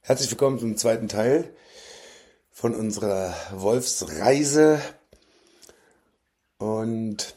Herzlich willkommen zum zweiten Teil von unserer Wolfsreise. Und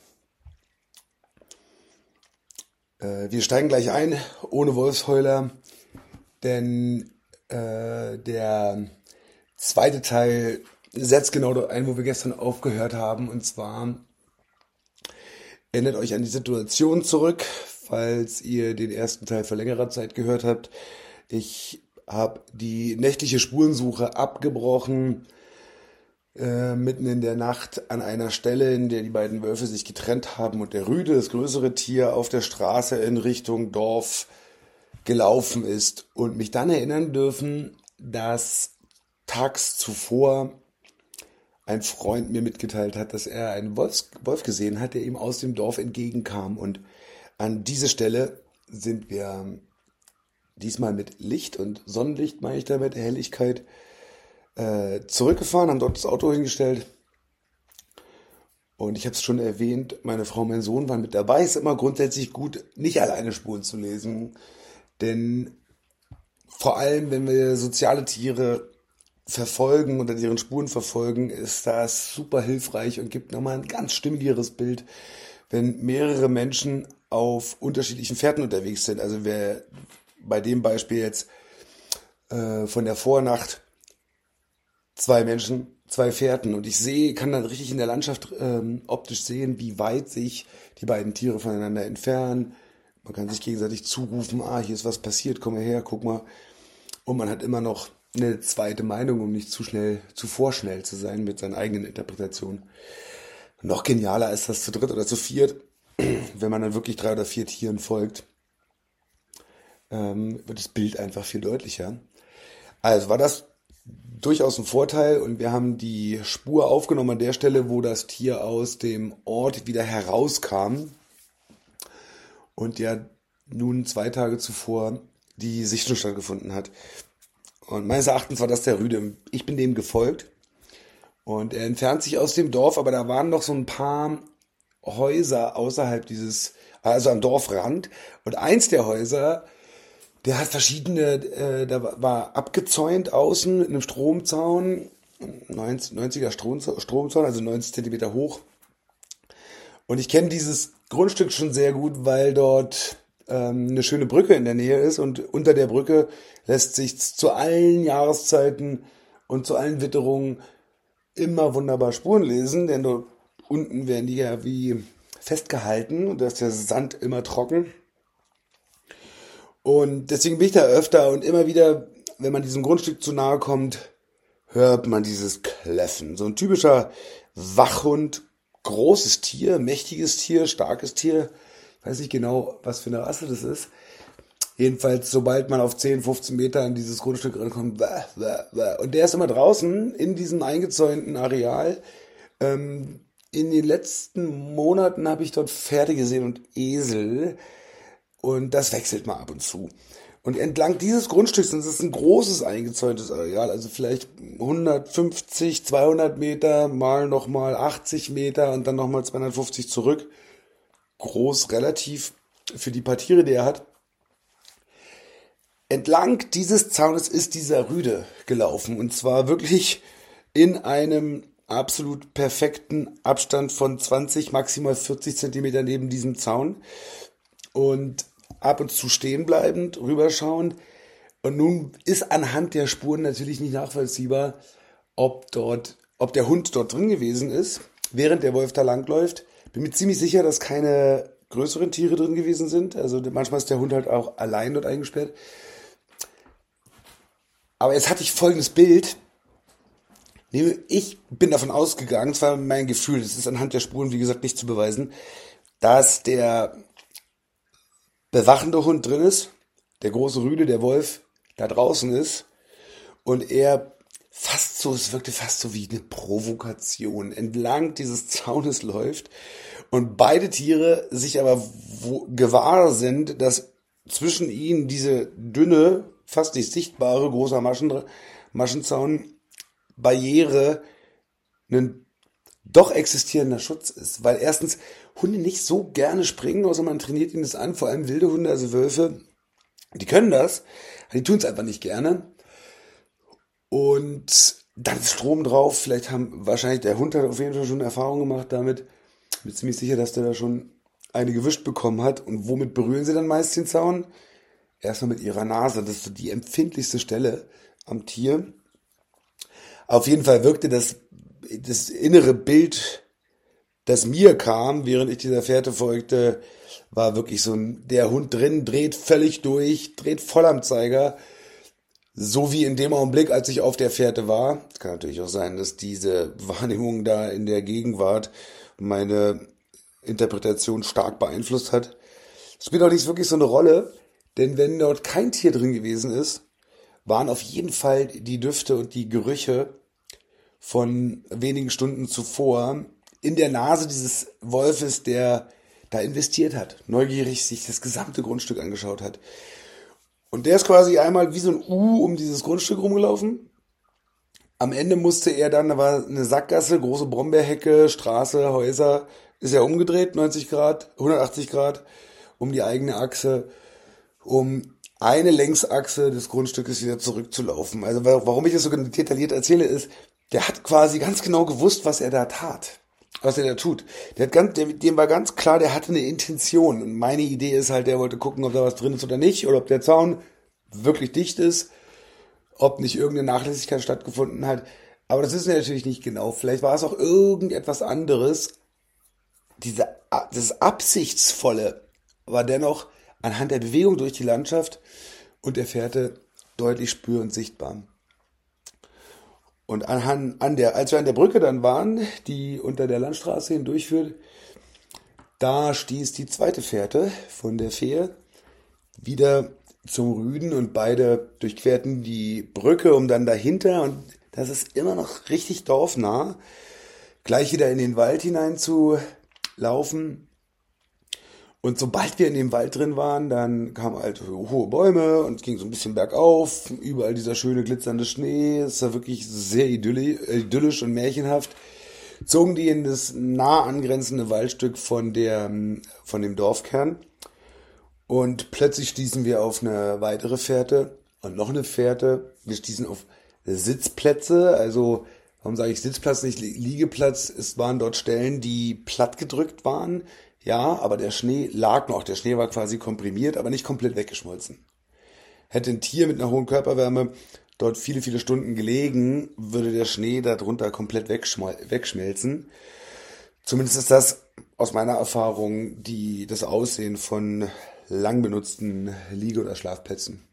wir steigen gleich ein, ohne Wolfsheuler, denn der zweite Teil setzt genau dort ein, wo wir gestern aufgehört haben. Und zwar erinnert euch an die Situation zurück, falls ihr den ersten Teil vor längerer Zeit gehört habt. Ich habe die nächtliche Spurensuche abgebrochen, mitten in der Nacht an einer Stelle, in der die beiden Wölfe sich getrennt haben und der Rüde, das größere Tier, auf der Straße in Richtung Dorf gelaufen ist und mich dann erinnern dürfen, dass tags zuvor ein Freund mir mitgeteilt hat, dass er einen Wolf gesehen hat, der ihm aus dem Dorf entgegenkam. Und an diese Stelle sind wir diesmal mit Licht und Sonnenlicht, meine ich damit, Helligkeit, zurückgefahren, haben dort das Auto hingestellt. Und ich habe es schon erwähnt, meine Frau und mein Sohn waren mit dabei. Es ist immer grundsätzlich gut, nicht alleine Spuren zu lesen. Denn vor allem, wenn wir soziale Tiere verfolgen oder deren Spuren verfolgen, ist das super hilfreich und gibt nochmal ein ganz stimmigeres Bild, wenn mehrere Menschen auf unterschiedlichen Fährten unterwegs sind. Also wer bei dem Beispiel jetzt von der Vornacht zwei Menschen, zwei Fährten und ich kann dann richtig in der Landschaft optisch sehen, wie weit sich die beiden Tiere voneinander entfernen. Man kann sich gegenseitig zurufen, hier ist was passiert, komm mal her, guck mal. Und man hat immer noch eine zweite Meinung, um nicht zu vorschnell zu sein mit seinen eigenen Interpretationen. Noch genialer ist das zu dritt oder zu viert, wenn man dann wirklich 3 oder 4 Tieren folgt, wird das Bild einfach viel deutlicher. Also war das durchaus ein Vorteil und wir haben die Spur aufgenommen an der Stelle, wo das Tier aus dem Ort wieder herauskam und ja nun 2 Tage zuvor die Sichtung stattgefunden hat. Und meines Erachtens war das der Rüde. Ich bin dem gefolgt und er entfernt sich aus dem Dorf, aber da waren noch so ein paar Häuser außerhalb also am Dorfrand. Und eins der Häuser, der hat da war abgezäunt außen mit einem Stromzaun, 90er Stromzaun, also 90 Zentimeter hoch. Und ich kenne dieses Grundstück schon sehr gut, weil dort eine schöne Brücke in der Nähe ist und unter der Brücke lässt sich zu allen Jahreszeiten und zu allen Witterungen immer wunderbar Spuren lesen, denn dort unten werden die ja wie festgehalten und da ist der Sand immer trocken. Und deswegen bin ich da öfter und immer wieder, wenn man diesem Grundstück zu nahe kommt, hört man dieses Kläffen. So ein typischer Wachhund, großes Tier, mächtiges Tier, starkes Tier. Ich weiß nicht genau, was für eine Rasse das ist. Jedenfalls, sobald man auf 10, 15 Meter an dieses Grundstück rankommt, und der ist immer draußen in diesem eingezäunten Areal. In den letzten Monaten habe ich dort Pferde gesehen und Esel. Und das wechselt mal ab und zu. Und entlang dieses Grundstücks, und das ist ein großes eingezäuntes Areal, also vielleicht 150, 200 Meter, mal nochmal 80 Meter und dann nochmal 250 zurück. Groß, relativ für die paar Tiere, die er hat. Entlang dieses Zaunes ist dieser Rüde gelaufen. Und zwar wirklich in einem absolut perfekten Abstand von 20, maximal 40 Zentimeter neben diesem Zaun. Und ab und zu stehen bleibend, rüberschauend. Und nun ist anhand der Spuren natürlich nicht nachvollziehbar, ob der Hund dort drin gewesen ist, während der Wolf da langläuft. Bin mir ziemlich sicher, dass keine größeren Tiere drin gewesen sind. Also manchmal ist der Hund halt auch allein dort eingesperrt. Aber jetzt hatte ich folgendes Bild. Ich bin davon ausgegangen, das war mein Gefühl, das ist anhand der Spuren, wie gesagt, nicht zu beweisen, dass der bewachende Hund drin ist, der große Rüde, der Wolf, da draußen ist und es wirkte fast so wie eine Provokation, entlang dieses Zaunes läuft und beide Tiere sich aber gewahr sind, dass zwischen ihnen diese dünne, fast nicht sichtbare, großer Maschenzaun Barriere ein doch existierender Schutz ist, weil erstens Hunde nicht so gerne springen, außer man trainiert ihnen das an, vor allem wilde Hunde, also Wölfe, die können das, die tun es einfach nicht gerne Und dann ist Strom drauf. Wahrscheinlich der Hund hat auf jeden Fall schon Erfahrung gemacht damit. Bin ziemlich sicher, dass der da schon eine gewischt bekommen hat. Und womit berühren sie dann meist den Zaun? Erstmal mit ihrer Nase. Das ist so die empfindlichste Stelle am Tier. Auf jeden Fall wirkte das innere Bild, das mir kam, während ich dieser Fährte folgte, war wirklich so der Hund drin, dreht völlig durch, dreht voll am Zeiger. So wie in dem Augenblick, als ich auf der Fährte war. Es kann natürlich auch sein, dass diese Wahrnehmung da in der Gegenwart meine Interpretation stark beeinflusst hat. Es spielt auch nicht wirklich so eine Rolle, denn wenn dort kein Tier drin gewesen ist, waren auf jeden Fall die Düfte und die Gerüche von wenigen Stunden zuvor in der Nase dieses Wolfes, der da investiert hat, neugierig sich das gesamte Grundstück angeschaut hat. Und der ist quasi einmal wie so ein U um dieses Grundstück rumgelaufen. Am Ende musste er dann, da war eine Sackgasse, große Brombeerhecke, Straße, Häuser, ist er umgedreht, 90 Grad, 180 Grad, um die eigene Achse, um eine Längsachse des Grundstückes wieder zurückzulaufen. Also warum ich das so detailliert erzähle, ist, der hat quasi ganz genau gewusst, was er da tat, was er da tut. Dem war ganz klar, der hatte eine Intention. Und meine Idee ist halt, der wollte gucken, ob da was drin ist oder nicht, oder ob der Zaun wirklich dicht ist, ob nicht irgendeine Nachlässigkeit stattgefunden hat. Aber das wissen wir natürlich nicht genau. Vielleicht war es auch irgendetwas anderes. Das Absichtsvolle war dennoch anhand der Bewegung durch die Landschaft und der Fährte deutlich spürend sichtbar. Und als wir an der Brücke dann waren, die unter der Landstraße hindurchführt, da stieß die zweite Fährte von der Fähre wieder zum Rüden und beide durchquerten die Brücke, um dann dahinter, und das ist immer noch richtig dorfnah, gleich wieder in den Wald hinein zu laufen. Und sobald wir in dem Wald drin waren, dann kamen halt hohe Bäume und es ging so ein bisschen bergauf, überall dieser schöne glitzernde Schnee, es war wirklich sehr idyllisch und märchenhaft. Zogen die in das nah angrenzende Waldstück von dem Dorfkern und plötzlich stießen wir auf eine weitere Fährte und noch eine Fährte. Wir stießen auf Sitzplätze, also warum sage ich Sitzplatz, nicht Liegeplatz? Es waren dort Stellen, die platt gedrückt waren. Ja, aber der Schnee lag noch. Der Schnee war quasi komprimiert, aber nicht komplett weggeschmolzen. Hätte ein Tier mit einer hohen Körperwärme dort viele, viele Stunden gelegen, würde der Schnee darunter komplett wegschmelzen. Zumindest ist das aus meiner Erfahrung das Aussehen von lang benutzten Liege- oder Schlafplätzen.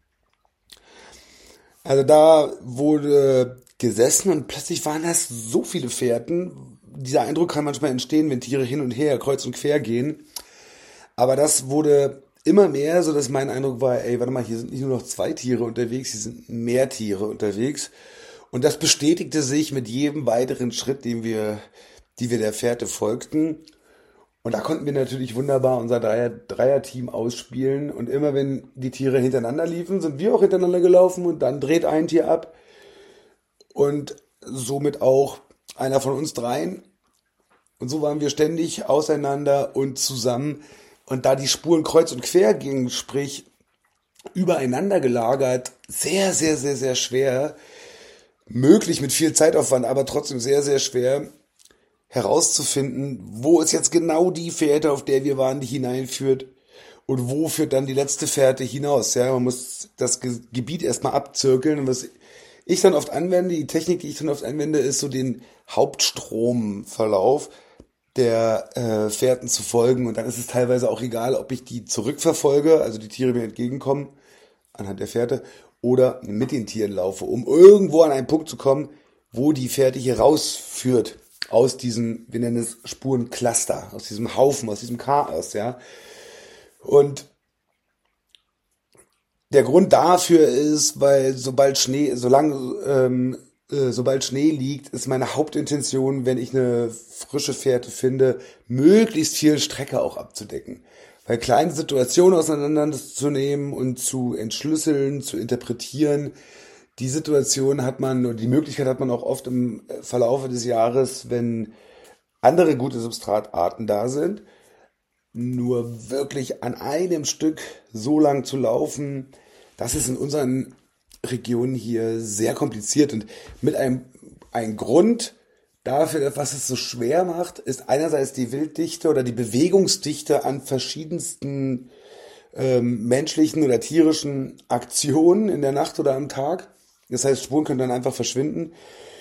Also da wurde gesessen und plötzlich waren das so viele Fährten. Dieser Eindruck kann manchmal entstehen, wenn Tiere hin und her, kreuz und quer gehen. Aber das wurde immer mehr, so dass mein Eindruck war, ey, warte mal, hier sind nicht nur noch 2 Tiere unterwegs, hier sind mehr Tiere unterwegs. Und das bestätigte sich mit jedem weiteren Schritt, die wir der Fährte folgten. Und da konnten wir natürlich wunderbar unser Dreier-Team ausspielen. Und immer wenn die Tiere hintereinander liefen, sind wir auch hintereinander gelaufen und dann dreht ein Tier ab. Und somit auch einer von uns dreien. Und so waren wir ständig auseinander und zusammen. Und da die Spuren kreuz und quer gingen, sprich übereinander gelagert, sehr, sehr, sehr, sehr schwer, möglich mit viel Zeitaufwand, aber trotzdem sehr, sehr schwer herauszufinden, wo ist jetzt genau die Fährte, auf der wir waren, die hineinführt und wo führt dann die letzte Fährte hinaus. Ja, man muss das Gebiet erstmal abzirkeln. Und was ich dann oft anwende, die Technik, die ich dann oft anwende, ist so den Hauptstromverlauf der Fährten zu folgen. Und dann ist es teilweise auch egal, ob ich die zurückverfolge, also die Tiere mir entgegenkommen anhand der Fährte, oder mit den Tieren laufe, um irgendwo an einen Punkt zu kommen, wo die Fährte hier rausführt aus diesem, wir nennen es Spurencluster, aus diesem Haufen, aus diesem Chaos, ja. Und der Grund dafür ist, weil sobald Schnee liegt, ist meine Hauptintention, wenn ich eine frische Fährte finde, möglichst viel Strecke auch abzudecken. Weil kleine Situationen auseinanderzunehmen und zu entschlüsseln, zu interpretieren, die Situation hat man, oder die Möglichkeit hat man auch oft im Verlaufe des Jahres, wenn andere gute Substratarten da sind. Nur wirklich an einem Stück so lang zu laufen, das ist in unseren Region hier sehr kompliziert und mit ein Grund dafür, was es so schwer macht, ist einerseits die Wilddichte oder die Bewegungsdichte an verschiedensten menschlichen oder tierischen Aktionen in der Nacht oder am Tag. Das heißt, Spuren können dann einfach verschwinden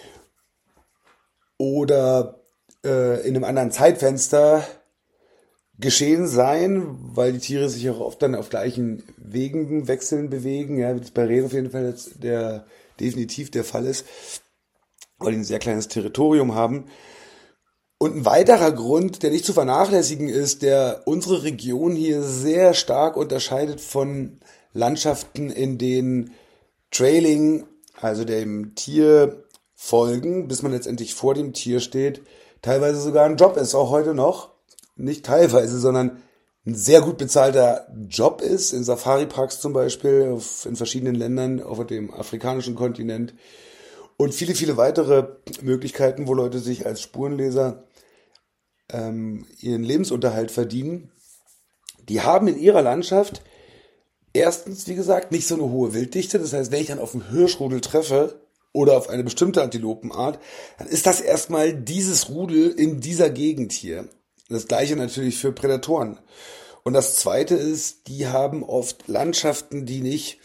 oder in einem anderen Zeitfenster geschehen sein, weil die Tiere sich auch oft dann auf gleichen Wegen wechseln, bewegen, ja, wie das bei Rehen auf jeden Fall jetzt definitiv der Fall ist, weil die ein sehr kleines Territorium haben. Und ein weiterer Grund, der nicht zu vernachlässigen ist, der unsere Region hier sehr stark unterscheidet von Landschaften, in denen Trailing, also dem Tier folgen, bis man letztendlich vor dem Tier steht, teilweise sogar ein Job ist, auch heute noch. Nicht teilweise, sondern ein sehr gut bezahlter Job ist, in Safari-Parks zum Beispiel, in verschiedenen Ländern auf dem afrikanischen Kontinent und viele, viele weitere Möglichkeiten, wo Leute sich als Spurenleser ihren Lebensunterhalt verdienen. Die haben in ihrer Landschaft erstens, wie gesagt, nicht so eine hohe Wilddichte. Das heißt, wenn ich dann auf einen Hirschrudel treffe oder auf eine bestimmte Antilopenart, dann ist das erstmal dieses Rudel in dieser Gegend hier. Das gleiche natürlich für Prädatoren. Und das zweite ist, die haben oft Landschaften, die nicht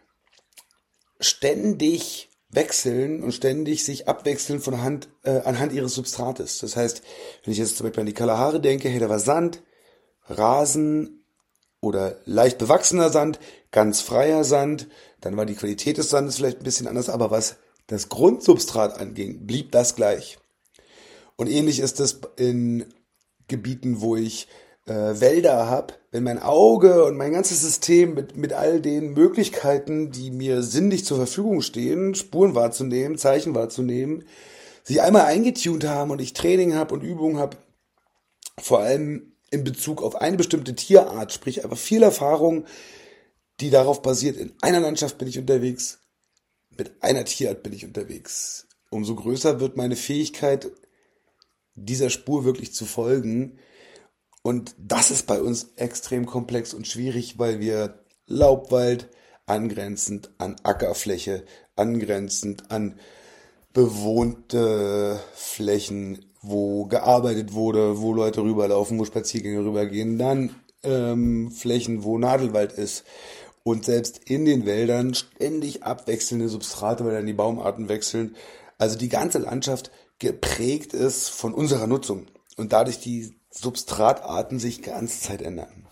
ständig wechseln und ständig sich abwechseln anhand ihres Substrates. Das heißt, wenn ich jetzt zum Beispiel an die Kalahari denke, hey, da war Sand, Rasen oder leicht bewachsener Sand, ganz freier Sand, dann war die Qualität des Sandes vielleicht ein bisschen anders, aber was das Grundsubstrat anging, blieb das gleich. Und ähnlich ist es in Gebieten, wo ich Wälder habe, wenn mein Auge und mein ganzes System mit all den Möglichkeiten, die mir sinnlich zur Verfügung stehen, Spuren wahrzunehmen, Zeichen wahrzunehmen, sich einmal eingetunt haben und ich Training habe und Übungen habe, vor allem in Bezug auf eine bestimmte Tierart, sprich einfach viel Erfahrung, die darauf basiert, in einer Landschaft bin ich unterwegs, mit einer Tierart bin ich unterwegs. Umso größer wird meine Fähigkeit, dieser Spur wirklich zu folgen. Und das ist bei uns extrem komplex und schwierig, weil wir Laubwald angrenzend an Ackerfläche, angrenzend an bewohnte Flächen, wo gearbeitet wurde, wo Leute rüberlaufen, wo Spaziergänger rübergehen, dann Flächen, wo Nadelwald ist und selbst in den Wäldern ständig abwechselnde Substrate, weil dann die Baumarten wechseln. Also die ganze Landschaft geprägt ist von unserer Nutzung und dadurch die Substratarten sich die ganze Zeit ändern.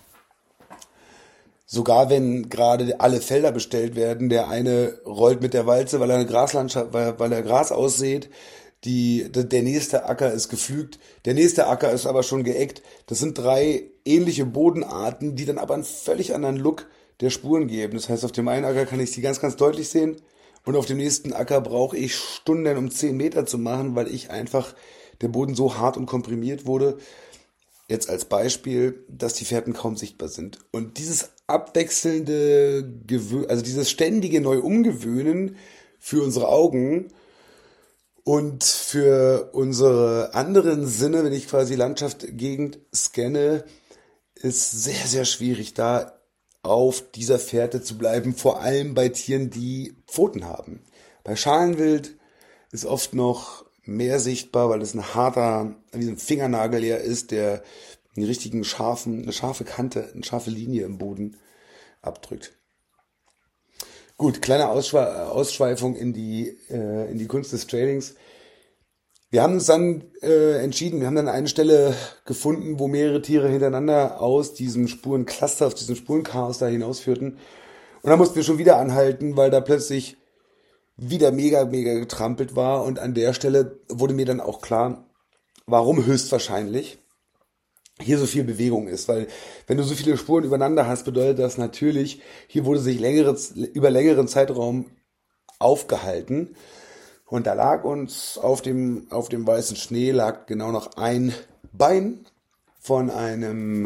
Sogar wenn gerade alle Felder bestellt werden, der eine rollt mit der Walze, weil er eine Graslandschaft, weil er Gras aussät, der nächste Acker ist gepflügt, der nächste Acker ist aber schon geeckt. Das sind 3 ähnliche Bodenarten, die dann aber einen völlig anderen Look der Spuren geben. Das heißt, auf dem einen Acker kann ich die ganz, ganz deutlich sehen und auf dem nächsten Acker brauche ich Stunden, um 10 Meter zu machen, weil der Boden so hart und komprimiert wurde. Jetzt als Beispiel, dass die Fährten kaum sichtbar sind. Und dieses abwechselnde, also dieses ständige Neu-Umgewöhnen für unsere Augen und für unsere anderen Sinne, wenn ich quasi Landschaft, Gegend scanne, ist sehr, sehr schwierig, da auf dieser Fährte zu bleiben, vor allem bei Tieren, die Pfoten haben. Bei Schalenwild ist oft noch mehr sichtbar, weil es wie ein Fingernagel eher ist, der eine scharfe Kante, eine scharfe Linie im Boden abdrückt. Gut, kleine Ausschweifung in die Kunst des Trailings. Wir haben uns dann entschieden, wir haben dann eine Stelle gefunden, wo mehrere Tiere hintereinander aus diesem Spurencluster, aus diesem Spurenchaos da hinausführten. Und dann mussten wir schon wieder anhalten, weil da plötzlich wieder mega, mega getrampelt war. Und an der Stelle wurde mir dann auch klar, warum höchstwahrscheinlich hier so viel Bewegung ist. Weil wenn du so viele Spuren übereinander hast, bedeutet das natürlich, hier wurde sich über längeren Zeitraum aufgehalten. Und da lag uns auf dem weißen Schnee lag genau noch ein Bein von einem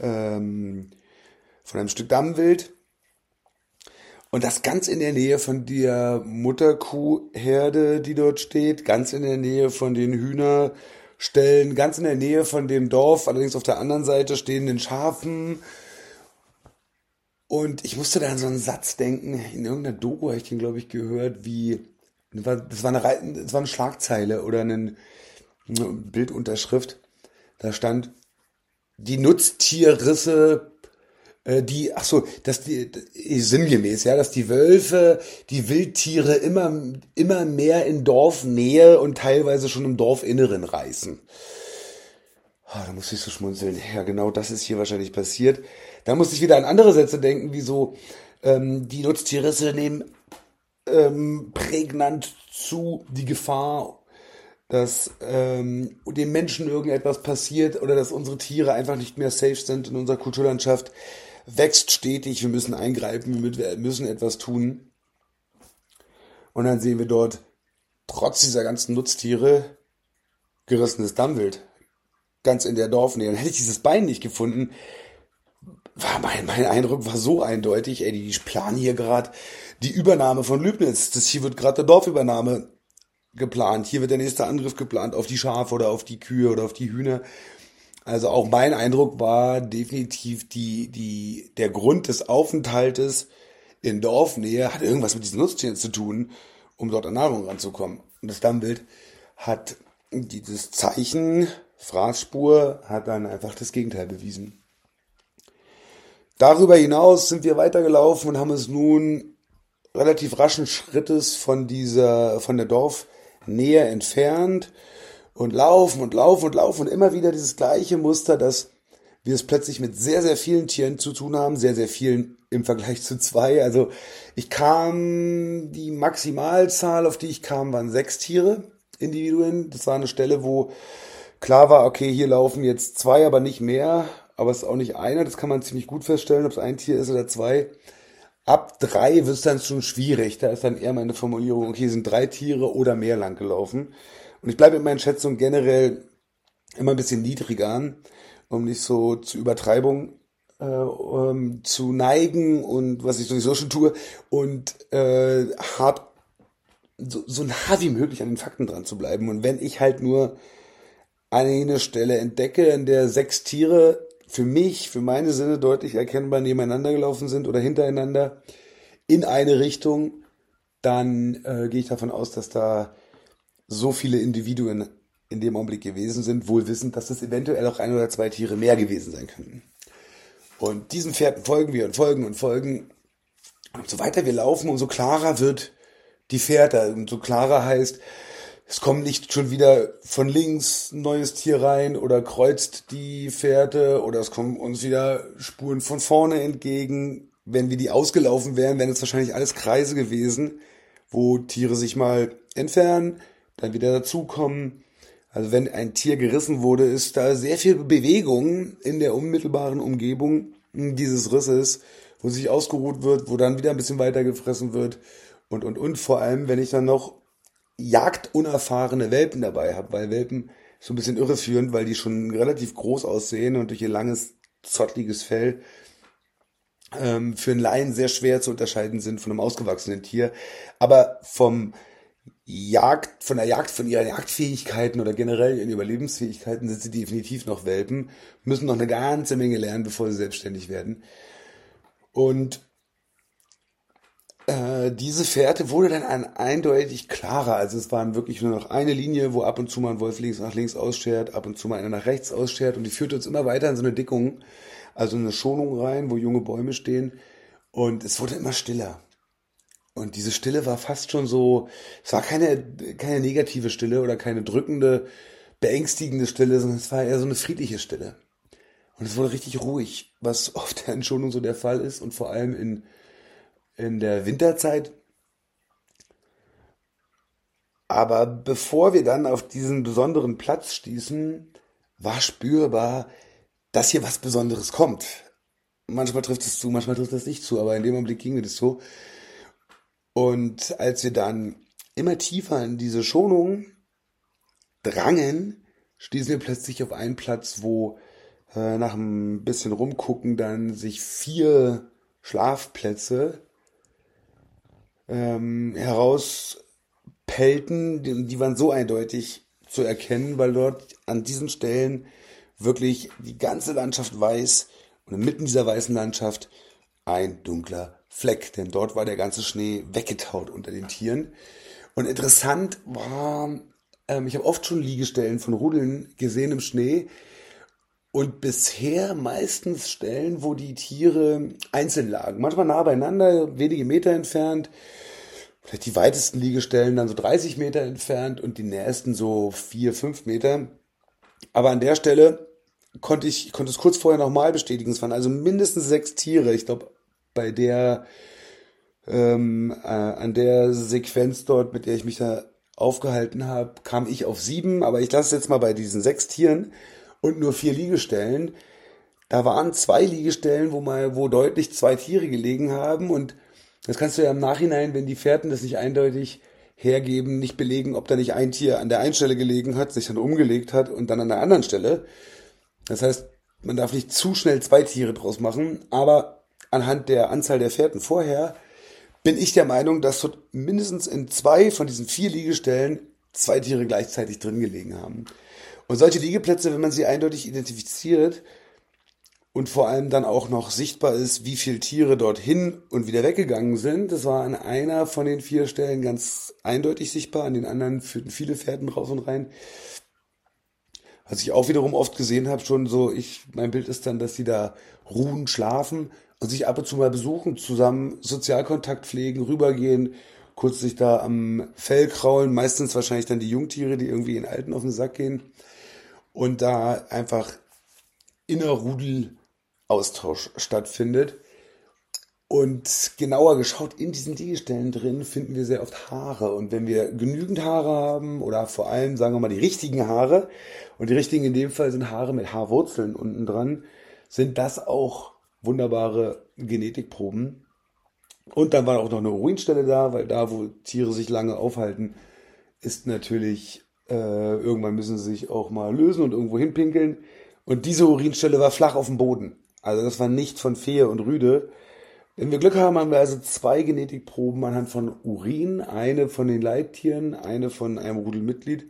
Stück Dammwild. Und das ganz in der Nähe von der Mutterkuhherde, die dort steht, ganz in der Nähe von den Hühnerställen, ganz in der Nähe von dem Dorf, allerdings auf der anderen Seite stehenden Schafen Und ich musste da an so einen Satz denken, in irgendeiner Doku habe ich den, glaube ich, gehört, das war eine Schlagzeile oder eine Bildunterschrift. Da stand, die Nutztierrisse, sinngemäß, ja, dass die Wölfe, die Wildtiere immer mehr in Dorfnähe und teilweise schon im Dorfinneren reißen. Da musste ich so schmunzeln. Ja, genau das ist hier wahrscheinlich passiert. Da musste ich wieder an andere Sätze denken, wie so, die Nutztierrisse nehmen prägnant zu, die Gefahr, dass dem Menschen irgendetwas passiert oder dass unsere Tiere einfach nicht mehr safe sind in unserer Kulturlandschaft, wächst stetig, wir müssen eingreifen, wir müssen etwas tun. Und dann sehen wir dort, trotz dieser ganzen Nutztiere, gerissenes Dammwild. Ganz in der Dorfnähe. Und hätte ich dieses Bein nicht gefunden, mein Eindruck war so eindeutig, ey, die planen hier gerade die Übernahme von Lübnitz. Hier wird gerade eine Dorfübernahme geplant. Hier wird der nächste Angriff geplant auf die Schafe oder auf die Kühe oder auf die Hühner. Also auch mein Eindruck war definitiv der Grund des Aufenthaltes in Dorfnähe hat irgendwas mit diesen Nutztieren zu tun, um dort an Nahrung ranzukommen. Und das Dammwild hat dieses Zeichen, Fraßspur, hat dann einfach das Gegenteil bewiesen. Darüber hinaus sind wir weitergelaufen und haben uns nun relativ raschen Schrittes von der Dorfnähe entfernt und laufen und immer wieder dieses gleiche Muster, dass wir es plötzlich mit sehr, sehr vielen Tieren zu tun haben, sehr, sehr vielen im Vergleich zu 2. Also die Maximalzahl, auf die ich kam, waren 6 Tiere, Individuen. Das war eine Stelle, wo klar war, okay, hier laufen jetzt 2, aber nicht mehr, aber es ist auch nicht einer, das kann man ziemlich gut feststellen, ob es ein Tier ist oder 2. Ab 3 wird es dann schon schwierig, da ist dann eher meine Formulierung, okay, sind 3 Tiere oder mehr lang gelaufen. Und ich bleibe mit meinen Schätzungen generell immer ein bisschen niedriger, um nicht so zu Übertreibung zu neigen und was ich sowieso schon tue und hart so nah wie möglich an den Fakten dran zu bleiben. Und wenn ich halt nur eine Stelle entdecke, in der 6 Tiere für mich, für meine Sinne deutlich erkennbar nebeneinander gelaufen sind oder hintereinander in eine Richtung, dann gehe ich davon aus, dass da so viele Individuen in dem Augenblick gewesen sind, wohl wissend, dass es eventuell auch 1 oder 2 Tiere mehr gewesen sein könnten. Und diesen Fährten folgen wir und folgen und folgen. Und umso weiter wir laufen, umso klarer wird die Fährte. Umso klarer heißt, es kommt nicht schon wieder von links ein neues Tier rein oder kreuzt die Fährte oder es kommen uns wieder Spuren von vorne entgegen. Wenn wir die ausgelaufen wären, wären es wahrscheinlich alles Kreise gewesen, wo Tiere sich mal entfernen, dann wieder dazukommen. Also wenn ein Tier gerissen wurde, ist da sehr viel Bewegung in der unmittelbaren Umgebung dieses Risses, wo sich ausgeruht wird, wo dann wieder ein bisschen weiter gefressen wird und vor allem, wenn ich dann noch jagdunerfahrene Welpen dabei habe, weil Welpen so ein bisschen irreführend, weil die schon relativ groß aussehen und durch ihr langes, zottliges Fell für einen Laien sehr schwer zu unterscheiden sind von einem ausgewachsenen Tier, aber von ihren Jagdfähigkeiten oder generell ihren Überlebensfähigkeiten sind sie definitiv noch Welpen, müssen noch eine ganze Menge lernen, bevor sie selbstständig werden. Und diese Fährte wurde dann eindeutig klarer. Also es waren wirklich nur noch eine Linie, wo ab und zu mal ein Wolf nach links ausschert, ab und zu mal einer nach rechts ausschert und die führte uns immer weiter in so eine Dickung, also in eine Schonung rein, wo junge Bäume stehen und es wurde immer stiller. Und diese Stille war fast schon so, es war keine negative Stille oder keine drückende, beängstigende Stille, sondern es war eher so eine friedliche Stille. Und es wurde richtig ruhig, was auf der Entschonung so der Fall ist und vor allem in der Winterzeit. Aber bevor wir dann auf diesen besonderen Platz stießen, war spürbar, dass hier was Besonderes kommt. Manchmal trifft es zu, manchmal trifft es nicht zu, aber in dem Augenblick ging mir das so. Und als wir dann immer tiefer in diese Schonung drangen, stießen wir plötzlich auf einen Platz, wo nach ein bisschen rumgucken dann sich 4 Schlafplätze herauspellten. Die waren so eindeutig zu erkennen, weil dort an diesen Stellen wirklich die ganze Landschaft weiß und inmitten dieser weißen Landschaft ein dunkler Fleck, denn dort war der ganze Schnee weggetaut unter den Tieren. Und interessant war, ich habe oft schon Liegestellen von Rudeln gesehen im Schnee und bisher meistens Stellen, wo die Tiere einzeln lagen. Manchmal nah beieinander, wenige Meter entfernt. Vielleicht die weitesten Liegestellen dann so 30 Meter entfernt und die nächsten so 4, 5 Meter. Aber an der Stelle konnte es kurz vorher nochmal bestätigen. Es waren also mindestens 6 Tiere. Ich glaube, bei an der Sequenz dort, mit der ich mich da aufgehalten habe, kam ich auf 7. Aber ich lasse es jetzt mal bei diesen 6 Tieren und nur 4 Liegestellen. Da waren 2 Liegestellen, wo deutlich 2 Tiere gelegen haben und das kannst du ja im Nachhinein, wenn die Fährten das nicht eindeutig hergeben, nicht belegen, ob da nicht ein Tier an der einen Stelle gelegen hat, sich dann umgelegt hat und dann an der anderen Stelle. Das heißt, man darf nicht zu schnell 2 Tiere draus machen, aber anhand der Anzahl der Fährten vorher bin ich der Meinung, dass dort mindestens in 2 von diesen 4 Liegestellen 2 Tiere gleichzeitig drin gelegen haben. Und solche Liegeplätze, wenn man sie eindeutig identifiziert, und vor allem dann auch noch sichtbar ist, wie viele Tiere dorthin und wieder weggegangen sind. Das war an einer von den 4 Stellen ganz eindeutig sichtbar, an den anderen führten viele Fährten raus und rein. Was ich auch wiederum oft gesehen habe, schon so, mein Bild ist dann, dass die da ruhen, schlafen und sich ab und zu mal besuchen, zusammen Sozialkontakt pflegen, rübergehen, kurz sich da am Fell kraulen, meistens wahrscheinlich dann die Jungtiere, die irgendwie in Alten auf den Sack gehen und da einfach Innerrudel Austausch stattfindet. Und genauer geschaut, in diesen Liegestellen drin finden wir sehr oft Haare. Und wenn wir genügend Haare haben, oder vor allem, sagen wir mal, die richtigen Haare, und die richtigen in dem Fall sind Haare mit Haarwurzeln unten dran, sind das auch wunderbare Genetikproben. Und dann war auch noch eine Urinstelle da, weil da, wo Tiere sich lange aufhalten, ist natürlich, irgendwann müssen sie sich auch mal lösen und irgendwo hinpinkeln. Und diese Urinstelle war flach auf dem Boden. Also das war nicht von Fehe und Rüde. Wenn wir Glück haben, haben wir also 2 Genetikproben anhand von Urin, eine von den Leittieren, eine von einem Rudelmitglied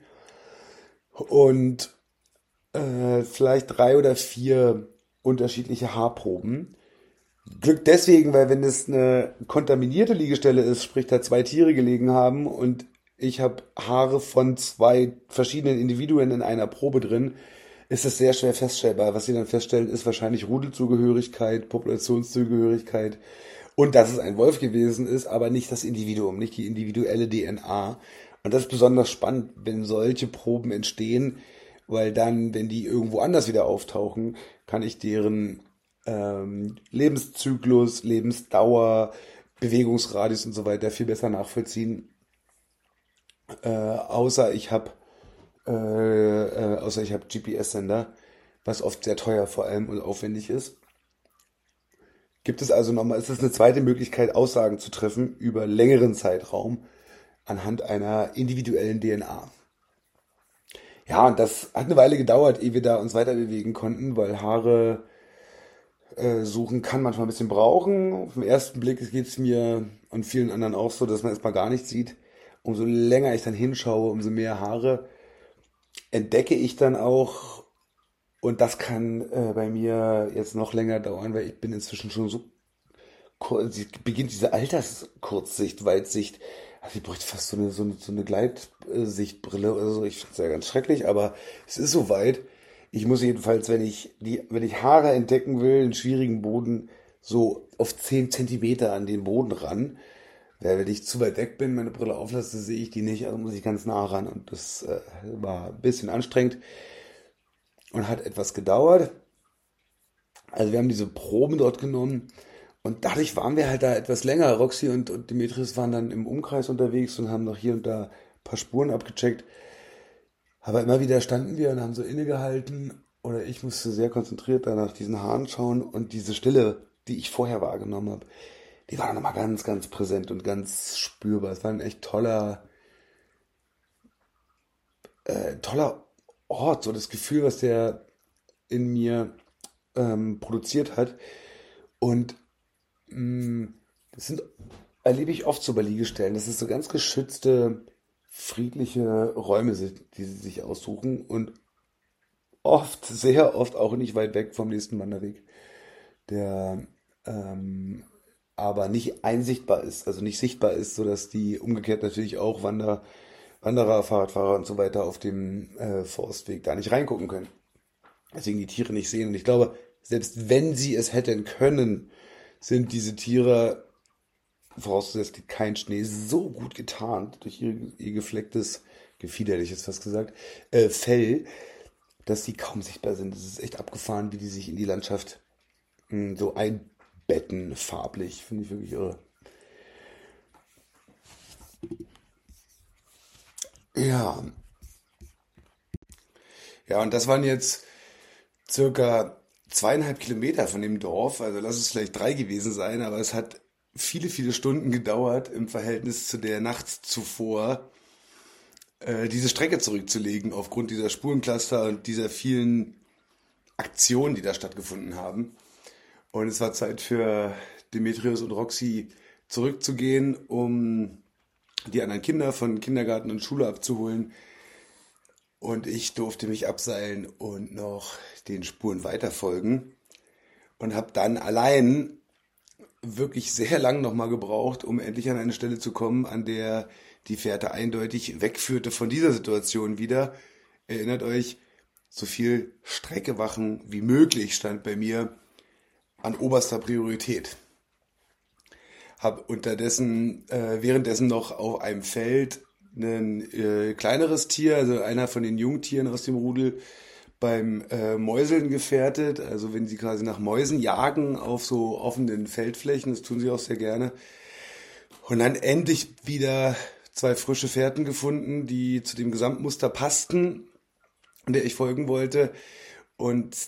und vielleicht 3 oder 4 unterschiedliche Haarproben. Glück deswegen, weil wenn es eine kontaminierte Liegestelle ist, sprich da 2 Tiere gelegen haben und ich habe Haare von 2 verschiedenen Individuen in einer Probe drin, ist es sehr schwer feststellbar. Was sie dann feststellen, ist wahrscheinlich Rudelzugehörigkeit, Populationszugehörigkeit und dass es ein Wolf gewesen ist, aber nicht das Individuum, nicht die individuelle DNA. Und das ist besonders spannend, wenn solche Proben entstehen, weil dann, wenn die irgendwo anders wieder auftauchen, kann ich deren Lebenszyklus, Lebensdauer, Bewegungsradius und so weiter viel besser nachvollziehen. Außer ich habe GPS-Sender, was oft sehr teuer vor allem und aufwendig ist. Gibt es also nochmal, ist es eine zweite Möglichkeit, Aussagen zu treffen über längeren Zeitraum anhand einer individuellen DNA. Ja, und das hat eine Weile gedauert, ehe wir da uns weiter bewegen konnten, weil Haare suchen kann manchmal ein bisschen brauchen. Auf den ersten Blick geht es mir und vielen anderen auch so, dass man erstmal gar nichts sieht. Umso länger ich dann hinschaue, umso mehr Haare entdecke ich dann auch. Und das kann bei mir jetzt noch länger dauern, weil ich bin inzwischen schon so beginnt diese Alterskurzsicht, Weitsicht. Also ich bräuchte fast so eine Gleitsichtbrille oder so. Ich finde es ja ganz schrecklich, aber es ist soweit. Ich muss jedenfalls, wenn ich Haare entdecken will, einen schwierigen Boden, so auf 10 Zentimeter an den Boden ran. Weil wenn ich zu weit weg bin, meine Brille auflasse, sehe ich die nicht, also muss ich ganz nah ran. Und das war ein bisschen anstrengend und hat etwas gedauert. Also wir haben diese Proben dort genommen und dadurch waren wir halt da etwas länger. Roxy und Demetrius waren dann im Umkreis unterwegs und haben noch hier und da ein paar Spuren abgecheckt. Aber immer wieder standen wir und haben so innegehalten oder ich musste sehr konzentriert da nach diesen Haaren schauen und diese Stille, die ich vorher wahrgenommen habe, die war nochmal ganz, ganz präsent und ganz spürbar. Es war ein echt toller Ort, so das Gefühl, was der in mir produziert hat. Und das erlebe ich oft so bei Liegestellen. Das ist so ganz geschützte, friedliche Räume, die sie sich aussuchen und oft, sehr oft auch nicht weit weg vom nächsten Wanderweg. Der ähm, aber nicht einsichtbar ist, also nicht sichtbar ist, sodass die umgekehrt natürlich auch Wanderer, Fahrradfahrer und so weiter auf dem Forstweg da nicht reingucken können. Deswegen die Tiere nicht sehen. Und ich glaube, selbst wenn sie es hätten können, sind diese Tiere, vorausgesetzt liegt kein Schnee, so gut getarnt durch ihr geflecktes Gefieder, hätte ich jetzt fast gesagt, Fell, dass die kaum sichtbar sind. Es ist echt abgefahren, wie die sich in die Landschaft so einbetten, farblich. Finde ich wirklich irre. Ja, ja, und das waren jetzt circa 2,5 Kilometer von dem Dorf. Also lass es vielleicht 3 gewesen sein, aber es hat viele, viele Stunden gedauert im Verhältnis zu der Nacht zuvor, diese Strecke zurückzulegen aufgrund dieser Spurencluster und dieser vielen Aktionen, die da stattgefunden haben. Und es war Zeit für Demetrius und Roxy zurückzugehen, um die anderen Kinder von Kindergarten und Schule abzuholen. Und ich durfte mich abseilen und noch den Spuren weiterfolgen und habe dann allein wirklich sehr lang nochmal gebraucht, um endlich an eine Stelle zu kommen, an der die Fährte eindeutig wegführte von dieser Situation wieder. Erinnert euch, so viel Strecke wachen wie möglich stand bei mir an oberster Priorität. Habe währenddessen noch auf einem Feld ein kleineres Tier, also einer von den Jungtieren aus dem Rudel, beim Mäuseln gefährdet. Also wenn sie quasi nach Mäusen jagen auf so offenen Feldflächen, das tun sie auch sehr gerne. Und dann endlich wieder 2 frische Fährten gefunden, die zu dem Gesamtmuster passten, der ich folgen wollte. Und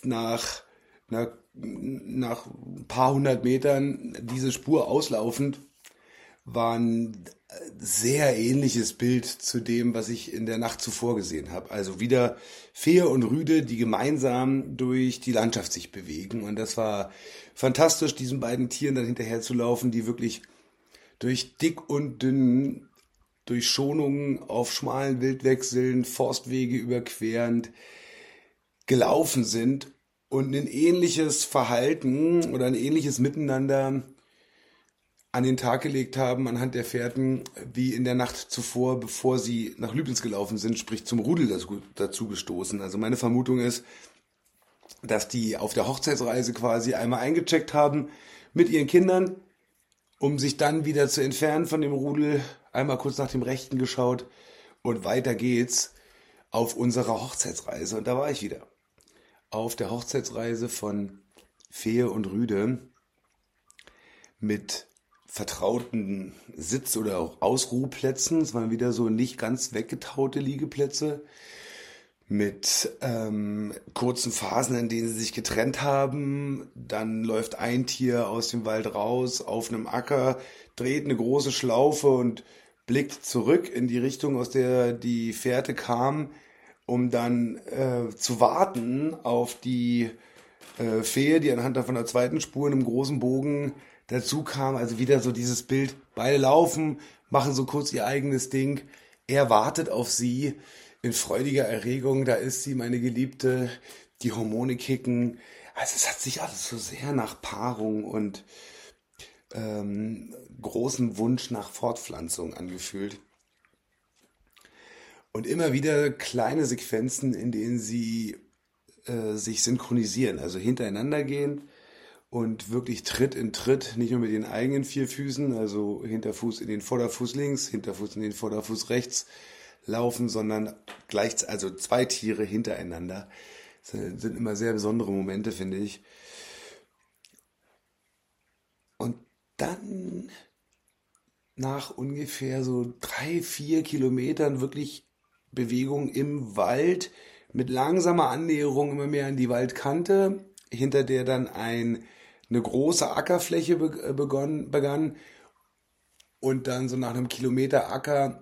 nach ein paar hundert Metern diese Spur auslaufend war ein sehr ähnliches Bild zu dem, was ich in der Nacht zuvor gesehen habe. Also wieder Fehe und Rüde, die gemeinsam durch die Landschaft sich bewegen. Und das war fantastisch, diesen beiden Tieren dann hinterher zu laufen, die wirklich durch dick und dünn, durch Schonungen auf schmalen Wildwechseln, Forstwege überquerend gelaufen sind und ein ähnliches Verhalten oder ein ähnliches Miteinander an den Tag gelegt haben anhand der Fährten wie in der Nacht zuvor, bevor sie nach Lübnitz gelaufen sind, sprich zum Rudel dazu gestoßen. Also meine Vermutung ist, dass die auf der Hochzeitsreise quasi einmal eingecheckt haben mit ihren Kindern, um sich dann wieder zu entfernen von dem Rudel, einmal kurz nach dem Rechten geschaut und weiter geht's auf unserer Hochzeitsreise. Und da war ich wieder. Auf der Hochzeitsreise von Fehe und Rüde mit vertrauten Sitz- oder auch Ausruhplätzen. Es waren wieder so nicht ganz weggetaute Liegeplätze mit kurzen Phasen, in denen sie sich getrennt haben. Dann läuft ein Tier aus dem Wald raus auf einem Acker, dreht eine große Schlaufe und blickt zurück in die Richtung, aus der die Fährte kam, um dann zu warten auf die Fee, die anhand von der zweiten Spur in einem großen Bogen dazu kam. Also wieder so dieses Bild, beide laufen, machen so kurz ihr eigenes Ding. Er wartet auf sie in freudiger Erregung. Da ist sie, meine Geliebte, die Hormone kicken. Also es hat sich alles so sehr nach Paarung und großen Wunsch nach Fortpflanzung angefühlt. Und immer wieder kleine Sequenzen, in denen sie sich synchronisieren, also hintereinander gehen und wirklich Tritt in Tritt, nicht nur mit den eigenen 4 Füßen, also Hinterfuß in den Vorderfuß links, Hinterfuß in den Vorderfuß rechts laufen, sondern also 2 Tiere hintereinander. Das sind immer sehr besondere Momente, finde ich. Und dann nach ungefähr so 3, 4 Kilometern wirklich Bewegung im Wald mit langsamer Annäherung immer mehr an die Waldkante, hinter der dann eine große Ackerfläche begann und dann so nach einem Kilometer Acker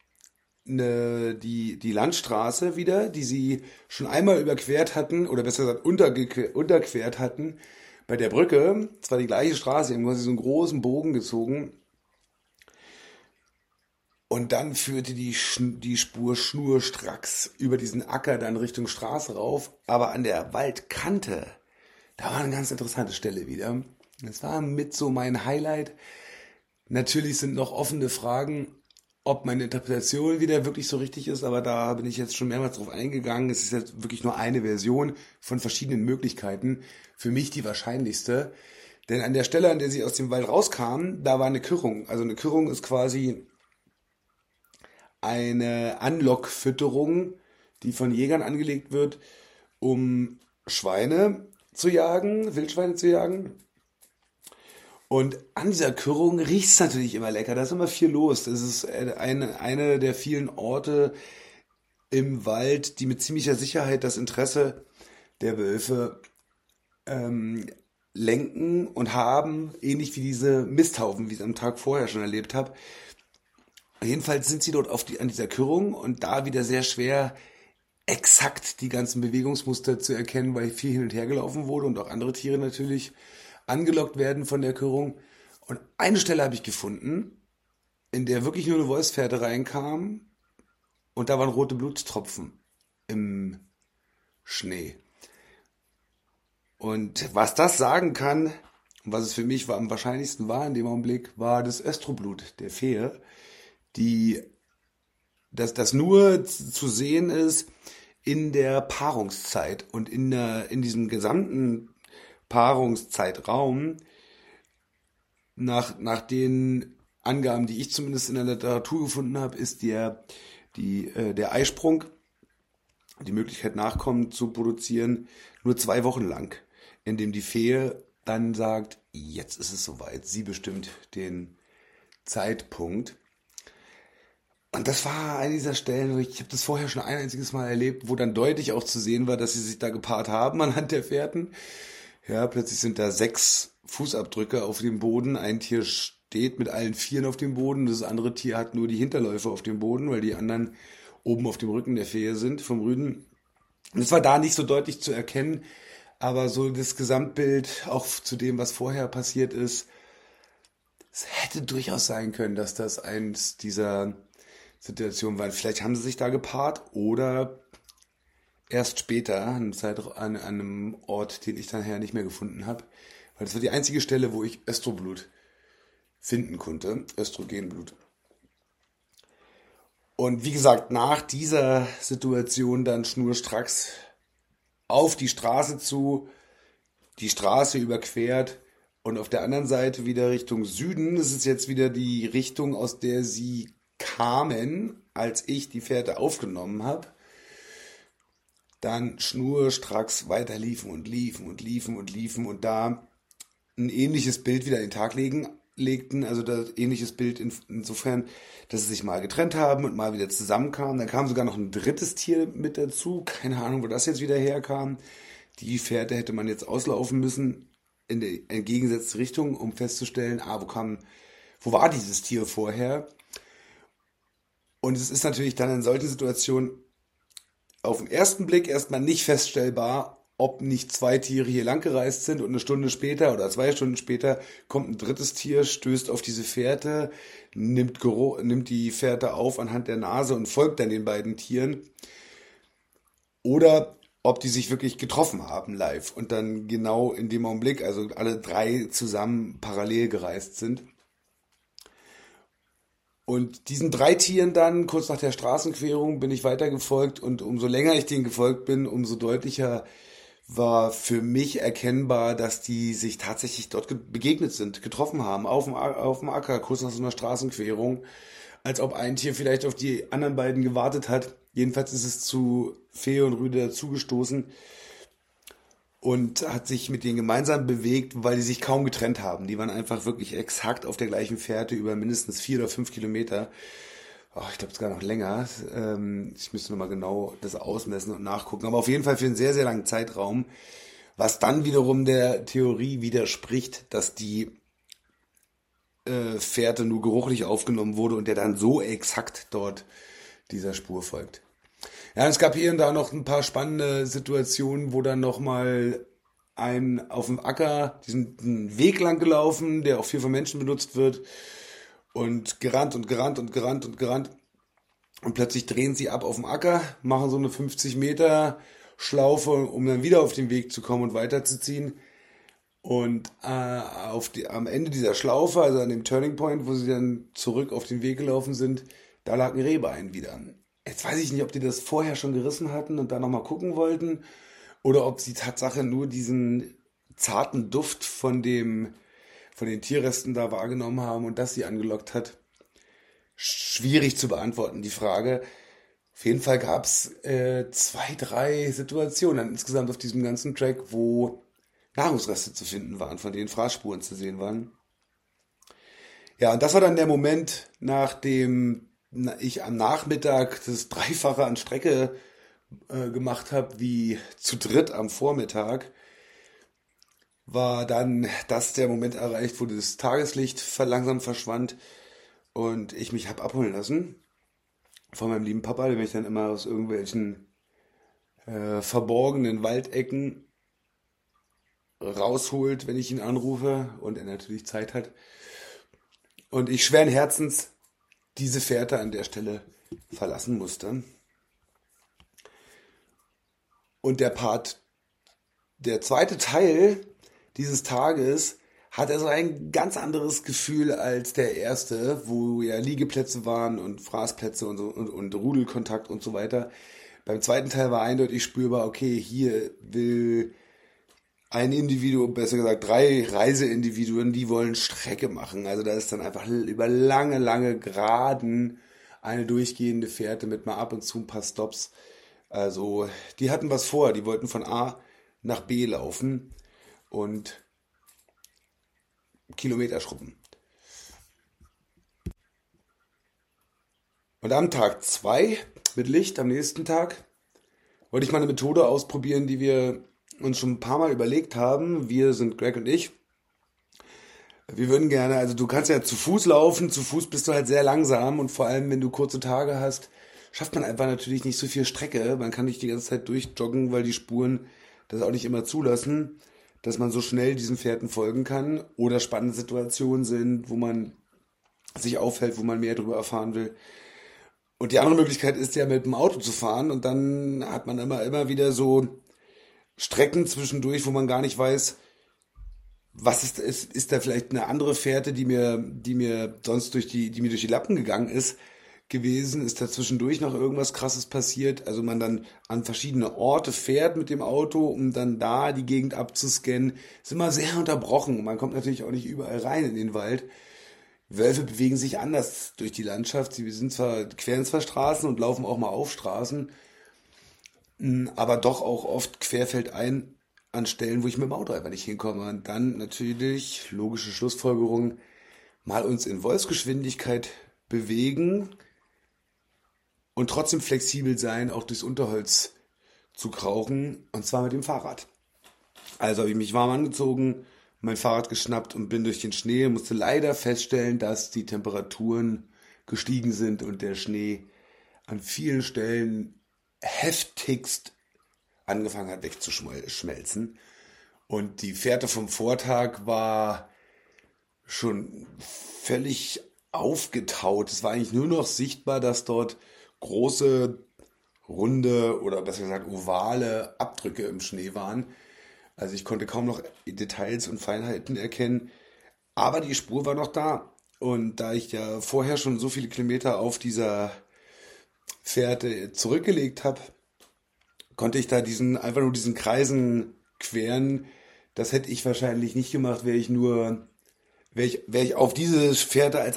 die Landstraße wieder, die sie schon einmal überquert hatten, oder besser gesagt unterquert hatten, bei der Brücke. Es war die gleiche Straße, eben quasi so einen großen Bogen gezogen. Und dann führte die Spur schnurstracks über diesen Acker dann Richtung Straße rauf. Aber an der Waldkante, da war eine ganz interessante Stelle wieder. Das war mit so mein Highlight. Natürlich sind noch offene Fragen, ob meine Interpretation wieder wirklich so richtig ist, aber da bin ich jetzt schon mehrmals drauf eingegangen. Es ist jetzt wirklich nur eine Version von verschiedenen Möglichkeiten. Für mich die wahrscheinlichste. Denn an der Stelle, an der sie aus dem Wald rauskamen, da war eine Kürrung. Also eine Kürrung ist quasi eine Anlockfütterung, die von Jägern angelegt wird, um Schweine zu jagen, Wildschweine zu jagen. Und an dieser Kürrung riecht es natürlich immer lecker. Da ist immer viel los. Das ist eine der vielen Orte im Wald, die mit ziemlicher Sicherheit das Interesse der Wölfe lenken und haben, ähnlich wie diese Misthaufen, wie ich es am Tag vorher schon erlebt habe. Jedenfalls sind sie dort an dieser Kürrung und da wieder sehr schwer exakt die ganzen Bewegungsmuster zu erkennen, weil viel hin und her gelaufen wurde und auch andere Tiere natürlich angelockt werden von der Kürrung. Und eine Stelle habe ich gefunden, in der wirklich nur eine Wolfsfährte reinkam und da waren rote Blutstropfen im Schnee. Und was das sagen kann, und was es für mich am wahrscheinlichsten war in dem Augenblick, war das Östroblut der Fähe, dass das nur zu sehen ist in der Paarungszeit und in diesem gesamten Paarungszeitraum nach den Angaben, die ich zumindest in der Literatur gefunden habe, ist der Eisprung, die Möglichkeit Nachkommen zu produzieren, nur 2 Wochen lang, in dem die Fee dann sagt, jetzt ist es soweit, sie bestimmt den Zeitpunkt. Und das war eine dieser Stellen, ich habe das vorher schon ein einziges Mal erlebt, wo dann deutlich auch zu sehen war, dass sie sich da gepaart haben anhand der Fährten. Ja, plötzlich sind da 6 Fußabdrücke auf dem Boden. Ein Tier steht mit allen 4 auf dem Boden. Das andere Tier hat nur die Hinterläufe auf dem Boden, weil die anderen oben auf dem Rücken der Fee sind, vom Rüden. Und es war da nicht so deutlich zu erkennen, aber so das Gesamtbild, auch zu dem, was vorher passiert ist, es hätte durchaus sein können, dass das eins dieser Situationen war. Vielleicht haben sie sich da gepaart oder erst später, an einem Ort, den ich dann her nicht mehr gefunden habe. Weil das war die einzige Stelle, wo ich Östroblut finden konnte, Östrogenblut. Und wie gesagt, nach dieser Situation dann schnurstracks auf die Straße zu, die Straße überquert und auf der anderen Seite wieder Richtung Süden. Das ist jetzt wieder die Richtung, aus der sie kamen, als ich die Fährte aufgenommen habe. Dann schnurstracks weiter liefen und da ein ähnliches Bild wieder an den Tag legten, also das ähnliches Bild insofern, dass sie sich mal getrennt haben und mal wieder zusammenkamen. Dann kam sogar noch ein drittes Tier mit dazu, keine Ahnung, wo das jetzt wieder herkam. Die Fährte hätte man jetzt auslaufen müssen in der entgegengesetzte Richtung, um festzustellen, wo war dieses Tier vorher? Und es ist natürlich dann in solchen Situationen auf den ersten Blick erstmal nicht feststellbar, ob nicht 2 Tiere hier langgereist sind und eine Stunde später oder 2 Stunden später kommt ein drittes Tier, stößt auf diese Fährte, nimmt die Fährte auf anhand der Nase und folgt dann den beiden Tieren. Oder ob die sich wirklich getroffen haben live und dann genau in dem Augenblick, also alle 3 zusammen parallel gereist sind. Und diesen 3 Tieren dann, kurz nach der Straßenquerung, bin ich weitergefolgt und umso länger ich denen gefolgt bin, umso deutlicher war für mich erkennbar, dass die sich tatsächlich dort begegnet sind, getroffen haben, auf dem Acker, kurz nach so einer Straßenquerung, als ob ein Tier vielleicht auf die anderen beiden gewartet hat. Jedenfalls ist es zu Fee und Rüde dazugestoßen und hat sich mit denen gemeinsam bewegt, weil die sich kaum getrennt haben. Die waren einfach wirklich exakt auf der gleichen Fährte über mindestens 4 oder 5 Kilometer. Ich glaube sogar noch länger. Ich müsste nochmal genau das ausmessen und nachgucken. Aber auf jeden Fall für einen sehr, sehr langen Zeitraum. Was dann wiederum der Theorie widerspricht, dass die Fährte nur geruchlich aufgenommen wurde und der dann so exakt dort dieser Spur folgt. Ja, es gab hier und da noch ein paar spannende Situationen, wo dann nochmal auf dem Acker diesen Weg lang gelaufen, der auch viel von Menschen benutzt wird und gerannt. Und plötzlich drehen sie ab auf dem Acker, machen so eine 50 Meter Schlaufe, um dann wieder auf den Weg zu kommen und weiterzuziehen. Und am Ende dieser Schlaufe, also an dem Turning Point, wo sie dann zurück auf den Weg gelaufen sind, da lag ein Rehbein wieder. Jetzt weiß ich nicht, ob die das vorher schon gerissen hatten und dann nochmal gucken wollten oder ob sie Tatsache nur diesen zarten Duft von den Tierresten da wahrgenommen haben und das sie angelockt hat. Schwierig zu beantworten, die Frage. Auf jeden Fall gab es 2, 3 Situationen insgesamt auf diesem ganzen Track, wo Nahrungsreste zu finden waren, von denen Fraßspuren zu sehen waren. Ja, und das war dann der Moment, nachdem ich am Nachmittag das Dreifache an Strecke gemacht habe, wie zu dritt am Vormittag, war dann das der Moment erreicht, wo das Tageslicht langsam verschwand und ich mich hab abholen lassen von meinem lieben Papa, der mich dann immer aus irgendwelchen verborgenen Waldecken rausholt, wenn ich ihn anrufe und er natürlich Zeit hat. Und ich schweren Herzens diese Fährte an der Stelle verlassen musste. Und der zweite Teil dieses Tages hat also ein ganz anderes Gefühl als der erste, wo ja Liegeplätze waren und Fraßplätze und, so, und Rudelkontakt und so weiter. Beim zweiten Teil war eindeutig spürbar, okay, hier will ein Individuum, besser gesagt 3 Reiseindividuen, die wollen Strecke machen. Also da ist dann einfach über lange, lange Geraden eine durchgehende Fährte mit mal ab und zu ein paar Stops. Also die hatten was vor, die wollten von A nach B laufen und Kilometer schrubben. Und am Tag 2 mit Licht, am nächsten Tag, wollte ich mal eine Methode ausprobieren, die wir uns schon ein paar Mal überlegt haben. Wir sind Greg und ich. Wir würden gerne, also du kannst ja zu Fuß laufen, zu Fuß bist du halt sehr langsam und vor allem, wenn du kurze Tage hast, schafft man einfach natürlich nicht so viel Strecke. Man kann nicht die ganze Zeit durchjoggen, weil die Spuren das auch nicht immer zulassen, dass man so schnell diesen Fährten folgen kann oder spannende Situationen sind, wo man sich aufhält, wo man mehr darüber erfahren will. Und die andere Möglichkeit ist ja mit dem Auto zu fahren und dann hat man immer wieder so Strecken zwischendurch, wo man gar nicht weiß, was ist da vielleicht eine andere Fährte, die mir sonst die mir durch die Lappen gegangen ist, gewesen, ist da zwischendurch noch irgendwas Krasses passiert, also man dann an verschiedene Orte fährt mit dem Auto, um dann da die Gegend abzuscannen, ist immer sehr unterbrochen, man kommt natürlich auch nicht überall rein in den Wald. Wölfe bewegen sich anders durch die Landschaft, sie queren zwar Straßen und laufen auch mal auf Straßen, aber doch auch oft querfeldein an Stellen, wo ich mit dem Auto einfach nicht hinkomme. Und dann natürlich, logische Schlussfolgerung, mal uns in Wolfsgeschwindigkeit bewegen und trotzdem flexibel sein, auch durchs Unterholz zu krauchen, und zwar mit dem Fahrrad. Also habe ich mich warm angezogen, mein Fahrrad geschnappt und bin durch den Schnee, musste leider feststellen, dass die Temperaturen gestiegen sind und der Schnee an vielen Stellen heftigst angefangen hat wegzuschmelzen. Und die Fährte vom Vortag war schon völlig aufgetaut. Es war eigentlich nur noch sichtbar, dass dort große, runde oder besser gesagt ovale Abdrücke im Schnee waren. Also ich konnte kaum noch Details und Feinheiten erkennen, aber die Spur war noch da. Und da ich ja vorher schon so viele Kilometer auf dieser Fährte zurückgelegt habe, konnte ich da einfach nur diesen Kreisen queren. Das hätte ich wahrscheinlich nicht gemacht, wäre ich auf diese Fährte als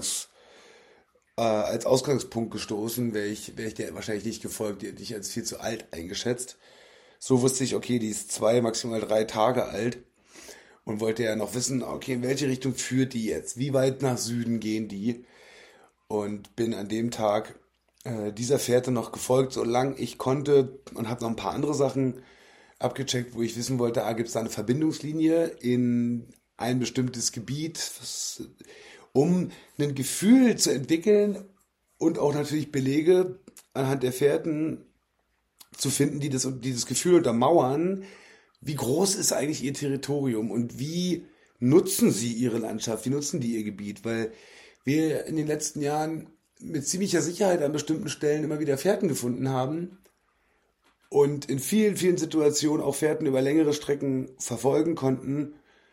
Ausgangspunkt gestoßen, wäre ich der wahrscheinlich nicht gefolgt, die hätte ich als viel zu alt eingeschätzt. So wusste ich, okay, die ist 2, maximal 3 Tage alt und wollte ja noch wissen, okay, in welche Richtung führt die jetzt? Wie weit nach Süden gehen die? Und bin an dem Tag dieser Fährte noch gefolgt, solange ich konnte, und habe noch ein paar andere Sachen abgecheckt, wo ich wissen wollte, gibt es da eine Verbindungslinie in ein bestimmtes Gebiet, um ein Gefühl zu entwickeln und auch natürlich Belege anhand der Fährten zu finden, die dieses Gefühl untermauern. Wie groß ist eigentlich ihr Territorium und wie nutzen sie ihre Landschaft, wie nutzen die ihr Gebiet? Weil wir in den letzten Jahren mit ziemlicher Sicherheit an bestimmten Stellen immer wieder Fährten gefunden haben und in vielen, vielen Situationen auch Fährten über längere Strecken verfolgen konnten,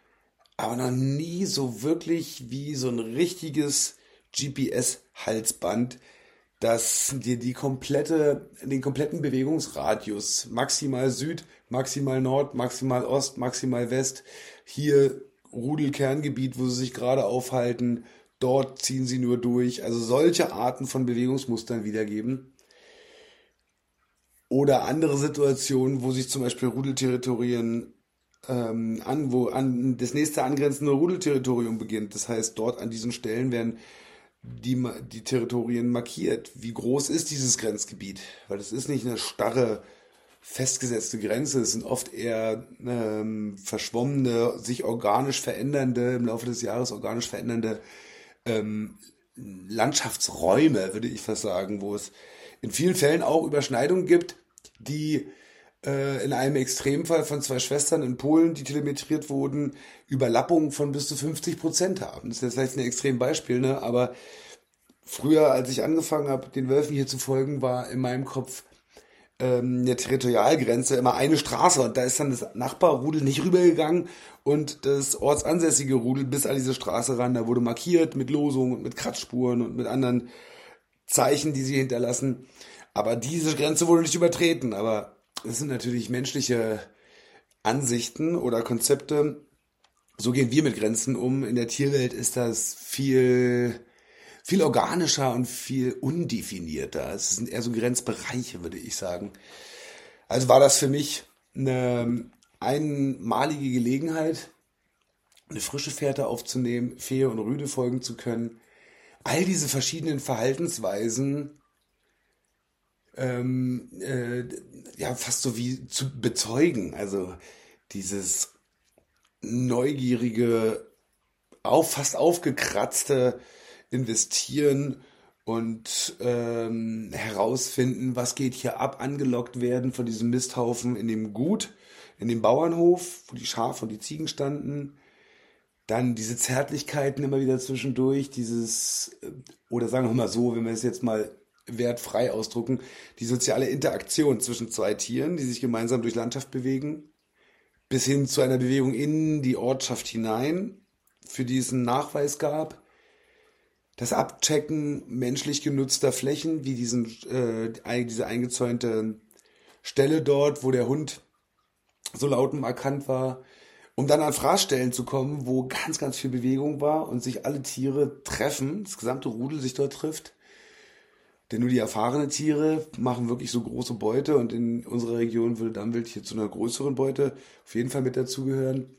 aber noch nie so wirklich wie so ein richtiges GPS-Halsband, das dir den kompletten Bewegungsradius, maximal Süd, maximal Nord, maximal Ost, maximal West, hier Rudelkerngebiet, wo sie sich gerade aufhalten, dort ziehen sie nur durch, also solche Arten von Bewegungsmustern wiedergeben. Oder andere Situationen, wo sich zum Beispiel Rudelterritorien wo an das nächste angrenzende Rudelterritorium beginnt. Das heißt, dort an diesen Stellen werden die Territorien markiert. Wie groß ist dieses Grenzgebiet? Weil das ist nicht eine starre, festgesetzte Grenze. Es sind oft eher verschwommene, sich organisch verändernde, im Laufe des Jahres organisch verändernde ähm, Landschaftsräume, würde ich fast sagen, wo es in vielen Fällen auch Überschneidungen gibt, die in einem Extremfall von zwei Schwestern in Polen, die telemetriert wurden, Überlappungen von bis zu 50% haben. Das ist jetzt vielleicht ein Extrembeispiel, ne? Aber früher, als ich angefangen habe, den Wölfen hier zu folgen, war in meinem Kopf der Territorialgrenze immer eine Straße und da ist dann das Nachbarrudel nicht rübergegangen und das ortsansässige Rudel bis an diese Straße ran. Da wurde markiert mit Losungen und mit Kratzspuren und mit anderen Zeichen, die sie hinterlassen. Aber diese Grenze wurde nicht übertreten. Aber es sind natürlich menschliche Ansichten oder Konzepte. So gehen wir mit Grenzen um. In der Tierwelt ist das viel organischer und viel undefinierter. Es sind eher so Grenzbereiche, würde ich sagen. Also war das für mich eine einmalige Gelegenheit, eine frische Fährte aufzunehmen, Fehe und Rüde folgen zu können. All diese verschiedenen Verhaltensweisen ja fast so wie zu bezeugen. Also dieses neugierige, fast aufgekratzte Investieren und herausfinden, was geht hier ab, angelockt werden von diesem Misthaufen in dem Gut, in dem Bauernhof, wo die Schafe und die Ziegen standen. Dann diese Zärtlichkeiten immer wieder zwischendurch, oder sagen wir mal so, wenn wir es jetzt mal wertfrei ausdrucken, die soziale Interaktion zwischen zwei Tieren, die sich gemeinsam durch Landschaft bewegen, bis hin zu einer Bewegung in die Ortschaft hinein, für die es einen Nachweis gab. Das Abchecken menschlich genutzter Flächen, wie diese eingezäunte Stelle dort, wo der Hund so laut und markant war, um dann an Fraßstellen zu kommen, wo ganz, ganz viel Bewegung war und sich alle Tiere treffen, das gesamte Rudel sich dort trifft. Denn nur die erfahrenen Tiere machen wirklich so große Beute und in unserer Region würde Dammwild hier zu einer größeren Beute auf jeden Fall mit dazugehören.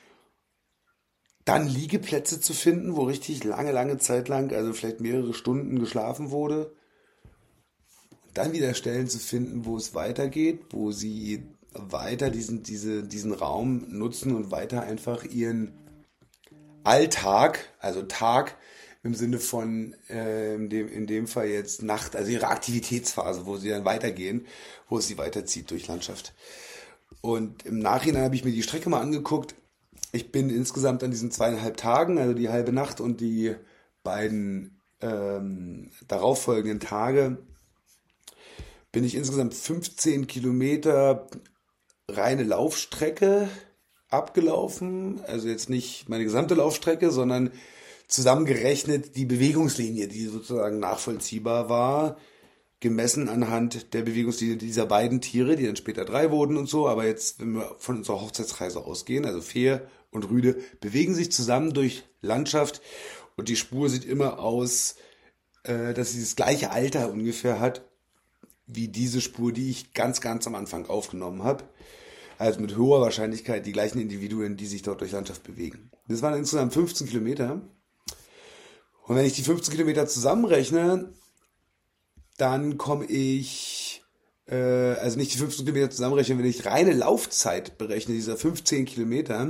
Dann Liegeplätze zu finden, wo richtig lange, lange Zeit lang, also vielleicht mehrere Stunden geschlafen wurde. Und dann wieder Stellen zu finden, wo es weitergeht, wo sie weiter diesen Raum nutzen und weiter einfach ihren Alltag, also Tag im Sinne von in dem Fall jetzt Nacht, also ihre Aktivitätsphase, wo sie dann weitergehen, wo es sie weiterzieht durch Landschaft. Und im Nachhinein habe ich mir die Strecke mal angeguckt. Ich bin insgesamt an diesen 2,5 Tagen, also die halbe Nacht und die beiden darauffolgenden Tage, bin ich insgesamt 15 Kilometer reine Laufstrecke abgelaufen. Also jetzt nicht meine gesamte Laufstrecke, sondern zusammengerechnet die Bewegungslinie, die sozusagen nachvollziehbar war, gemessen anhand der Bewegungslinie dieser beiden Tiere, die dann später 3 wurden und so. Aber jetzt, wenn wir von unserer Hochzeitsreise ausgehen, also Fehe und Rüde, bewegen sich zusammen durch Landschaft und die Spur sieht immer aus, dass sie das gleiche Alter ungefähr hat, wie diese Spur, die ich ganz, ganz am Anfang aufgenommen habe. Also mit hoher Wahrscheinlichkeit die gleichen Individuen, die sich dort durch Landschaft bewegen. Das waren insgesamt 15 Kilometer. Und wenn ich die 15 Kilometer zusammenrechne, dann komme ich, also nicht die 15 Kilometer zusammenrechne, wenn ich reine Laufzeit berechne, dieser 15 Kilometer,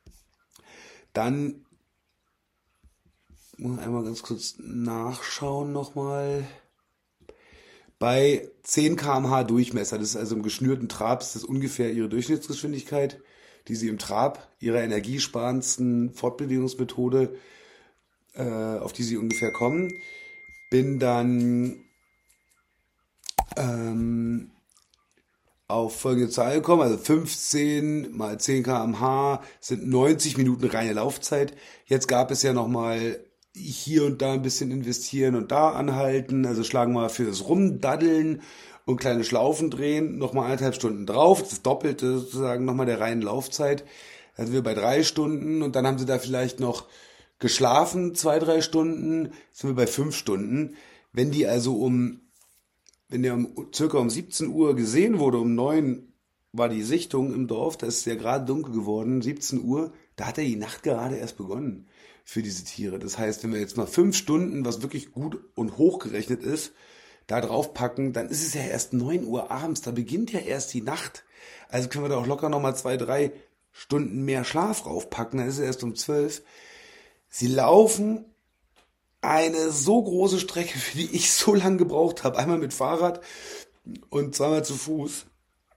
dann muss ich einmal ganz kurz nachschauen nochmal. Bei 10 km/h Durchmesser, das ist also im geschnürten Trab, ist das ungefähr ihre Durchschnittsgeschwindigkeit, die sie im Trab ihrer energiesparendsten Fortbewegungsmethode, auf die sie ungefähr kommen. Bin dann auf folgende Zahl gekommen, also 15 mal 10 km/h sind 90 Minuten reine Laufzeit. Jetzt gab es ja nochmal hier und da ein bisschen investieren und da anhalten, also schlagen wir für das Rumdaddeln und kleine Schlaufen drehen nochmal 1,5 Stunden drauf, das Doppelte sozusagen nochmal der reinen Laufzeit. Dann sind wir bei 3 Stunden und dann haben sie da vielleicht noch geschlafen, 2, 3 Stunden, sind wir bei 5 Stunden. Wenn die also wenn der circa um 17 Uhr gesehen wurde, um 9 war die Sichtung im Dorf, da ist es ja gerade dunkel geworden, 17 Uhr, da hat ja die Nacht gerade erst begonnen für diese Tiere. Das heißt, wenn wir jetzt mal 5 Stunden, was wirklich gut und hochgerechnet ist, da drauf packen, dann ist es ja erst 9 Uhr abends, da beginnt ja erst die Nacht. Also können wir da auch locker nochmal 2, 3 Stunden mehr Schlaf raufpacken, dann ist es erst um 12. Sie laufen eine so große Strecke, für die ich so lange gebraucht habe, einmal mit Fahrrad und zweimal zu Fuß,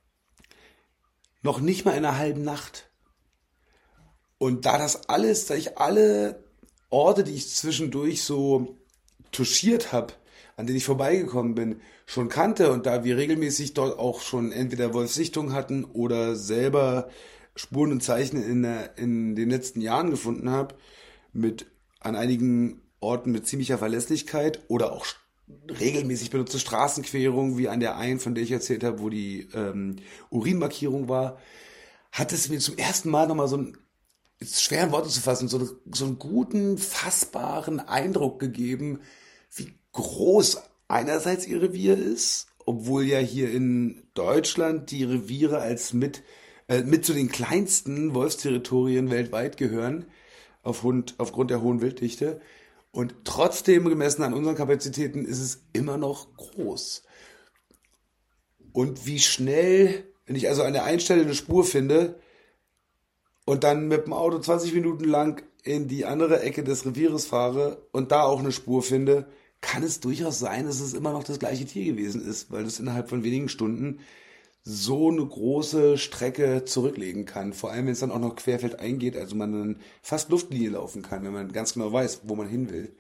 noch nicht mal in einer halben Nacht. Und da ich alle Orte, die ich zwischendurch so touchiert habe, an denen ich vorbeigekommen bin, schon kannte und da wir regelmäßig dort auch schon entweder Wolfssichtung hatten oder selber Spuren und Zeichen in den letzten Jahren gefunden habe, an einigen Orten mit ziemlicher Verlässlichkeit oder auch regelmäßig benutzte Straßenquerungen, wie an der einen, von der ich erzählt habe, wo die Urinmarkierung war, hat es mir zum ersten Mal nochmal ist schwer in Worte zu fassen, so einen guten, fassbaren Eindruck gegeben, wie groß einerseits ihr Revier ist, obwohl ja hier in Deutschland die Reviere als mit zu den kleinsten Wolfsterritorien weltweit gehören, aufgrund der hohen Wilddichte. Und trotzdem, gemessen an unseren Kapazitäten, ist es immer noch groß. Und wie schnell, wenn ich also an der einen Stelle eine Spur finde und dann mit dem Auto 20 Minuten lang in die andere Ecke des Revieres fahre und da auch eine Spur finde, kann es durchaus sein, dass es immer noch das gleiche Tier gewesen ist, weil es innerhalb von wenigen Stunden so eine große Strecke zurücklegen kann. Vor allem, wenn es dann auch noch querfeldein geht, also man dann fast Luftlinie laufen kann, wenn man ganz genau weiß, wo man hin will.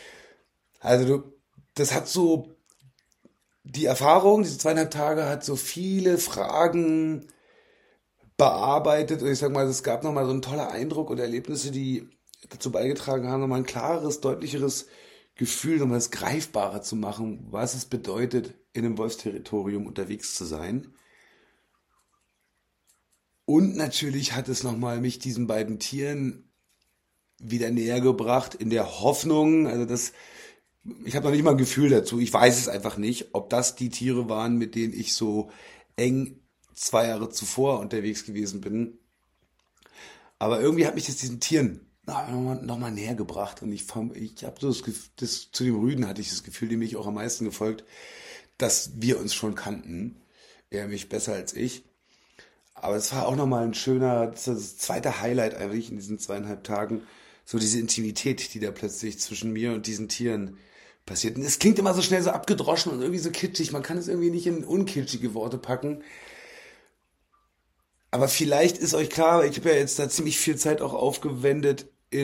Das hat so, die Erfahrung, diese 2,5 Tage hat so viele Fragen bearbeitet und ich sag mal, es gab nochmal so ein toller Eindruck und Erlebnisse, die dazu beigetragen haben, nochmal ein klareres, deutlicheres Gefühl, nochmal das greifbarer zu machen, was es bedeutet, in einem Wolfsterritorium unterwegs zu sein. Und natürlich hat es nochmal mich diesen beiden Tieren wieder näher gebracht, in der Hoffnung, ich habe noch nicht mal ein Gefühl dazu, ich weiß es einfach nicht, ob das die Tiere waren, mit denen ich so eng 2 Jahre zuvor unterwegs gewesen bin. Aber irgendwie hat mich das diesen Tieren noch mal näher gebracht. Und ich habe so zu dem Rüden hatte ich das Gefühl, dem bin ich auch am meisten gefolgt, dass wir uns schon kannten. Er mich besser als ich. Aber es war auch nochmal das war das zweite Highlight eigentlich in diesen 2,5 Tagen. So diese Intimität, die da plötzlich zwischen mir und diesen Tieren passiert. Und es klingt immer so schnell so abgedroschen und irgendwie so kitschig. Man kann es irgendwie nicht in unkitschige Worte packen. Aber vielleicht ist euch klar, ich habe ja jetzt da ziemlich viel Zeit auch aufgewendet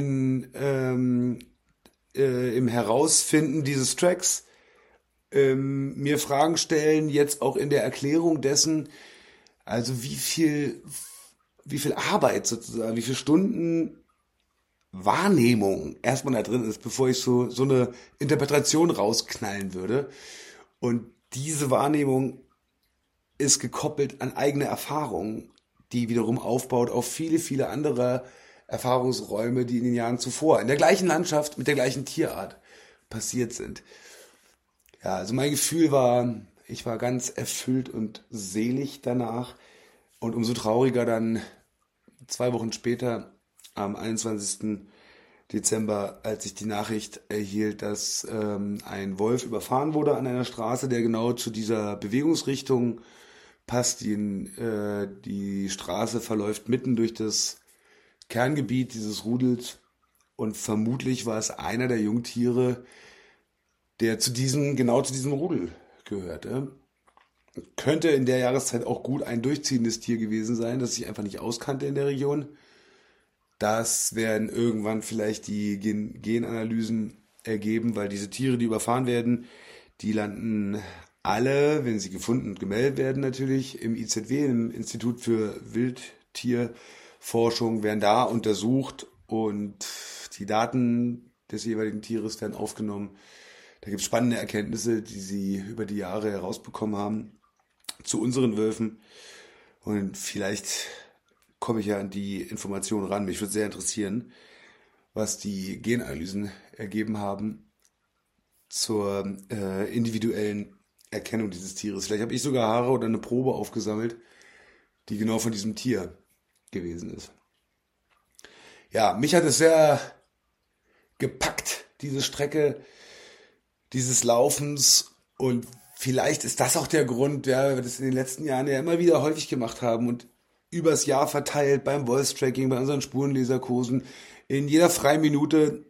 im Herausfinden dieses Tracks, mir Fragen stellen, jetzt auch in der Erklärung dessen, also wie viel Arbeit sozusagen, wie viele Stunden Wahrnehmung erstmal da drin ist, bevor ich so eine Interpretation rausknallen würde. Und diese Wahrnehmung ist gekoppelt an eigene Erfahrungen, die wiederum aufbaut auf viele, viele andere Erfahrungsräume, die in den Jahren zuvor in der gleichen Landschaft mit der gleichen Tierart passiert sind. Ja, also mein Gefühl war, ich war ganz erfüllt und selig danach und umso trauriger dann 2 Wochen später, am 21. Dezember, als ich die Nachricht erhielt, dass ein Wolf überfahren wurde an einer Straße, der genau zu dieser Bewegungsrichtung passt. Die Straße verläuft mitten durch das Kerngebiet dieses Rudels und vermutlich war es einer der Jungtiere, der genau zu diesem Rudel gehörte. Könnte in der Jahreszeit auch gut ein durchziehendes Tier gewesen sein, das sich einfach nicht auskannte in der Region. Das werden irgendwann vielleicht die Genanalysen ergeben, weil diese Tiere, die überfahren werden, die landen alle, wenn sie gefunden und gemeldet werden natürlich, im IZW, im Institut für Wildtierforschung, werden da untersucht und die Daten des jeweiligen Tieres werden aufgenommen. Da gibt es spannende Erkenntnisse, die sie über die Jahre herausbekommen haben zu unseren Wölfen. Und vielleicht komme ich ja an die Informationen ran. Mich würde sehr interessieren, was die Genanalysen ergeben haben zur individuellen Erkennung dieses Tieres. Vielleicht habe ich sogar Haare oder eine Probe aufgesammelt, die genau von diesem Tier gewesen ist. Ja, mich hat es sehr gepackt, diese Strecke dieses Laufens, und vielleicht ist das auch der Grund, ja, weil wir das in den letzten Jahren ja immer wieder häufig gemacht haben und übers Jahr verteilt beim Voice-Tracking, bei unseren Spurenleserkursen, in jeder freien Minute,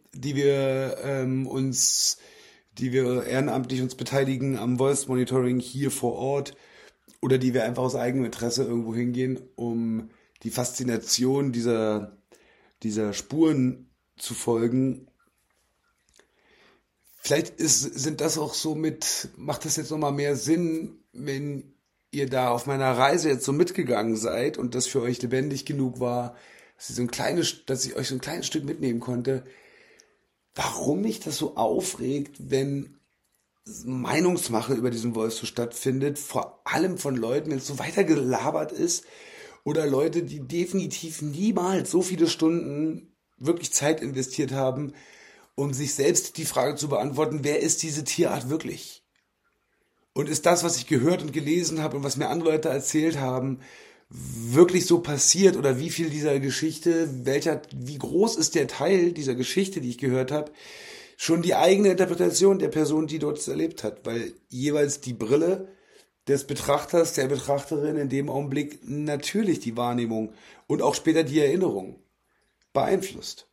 die wir ehrenamtlich uns beteiligen am Voice Monitoring hier vor Ort oder die wir einfach aus eigenem Interesse irgendwo hingehen, um die Faszination dieser Spuren zu folgen. Vielleicht sind das auch so macht das jetzt nochmal mehr Sinn, wenn ihr da auf meiner Reise jetzt so mitgegangen seid und das für euch lebendig genug war, dass ich euch so ein kleines Stück mitnehmen konnte, warum mich das so aufregt, wenn Meinungsmache über diesen Wolf so stattfindet, vor allem von Leuten, wenn es so weitergelabert ist oder Leute, die definitiv niemals so viele Stunden wirklich Zeit investiert haben, um sich selbst die Frage zu beantworten, wer ist diese Tierart wirklich? Und ist das, was ich gehört und gelesen habe und was mir andere Leute erzählt haben, wirklich so passiert, oder wie viel dieser Geschichte, wie groß ist der Teil dieser Geschichte, die ich gehört habe, schon die eigene Interpretation der Person, die dort erlebt hat, weil jeweils die Brille des Betrachters, der Betrachterin in dem Augenblick natürlich die Wahrnehmung und auch später die Erinnerung beeinflusst.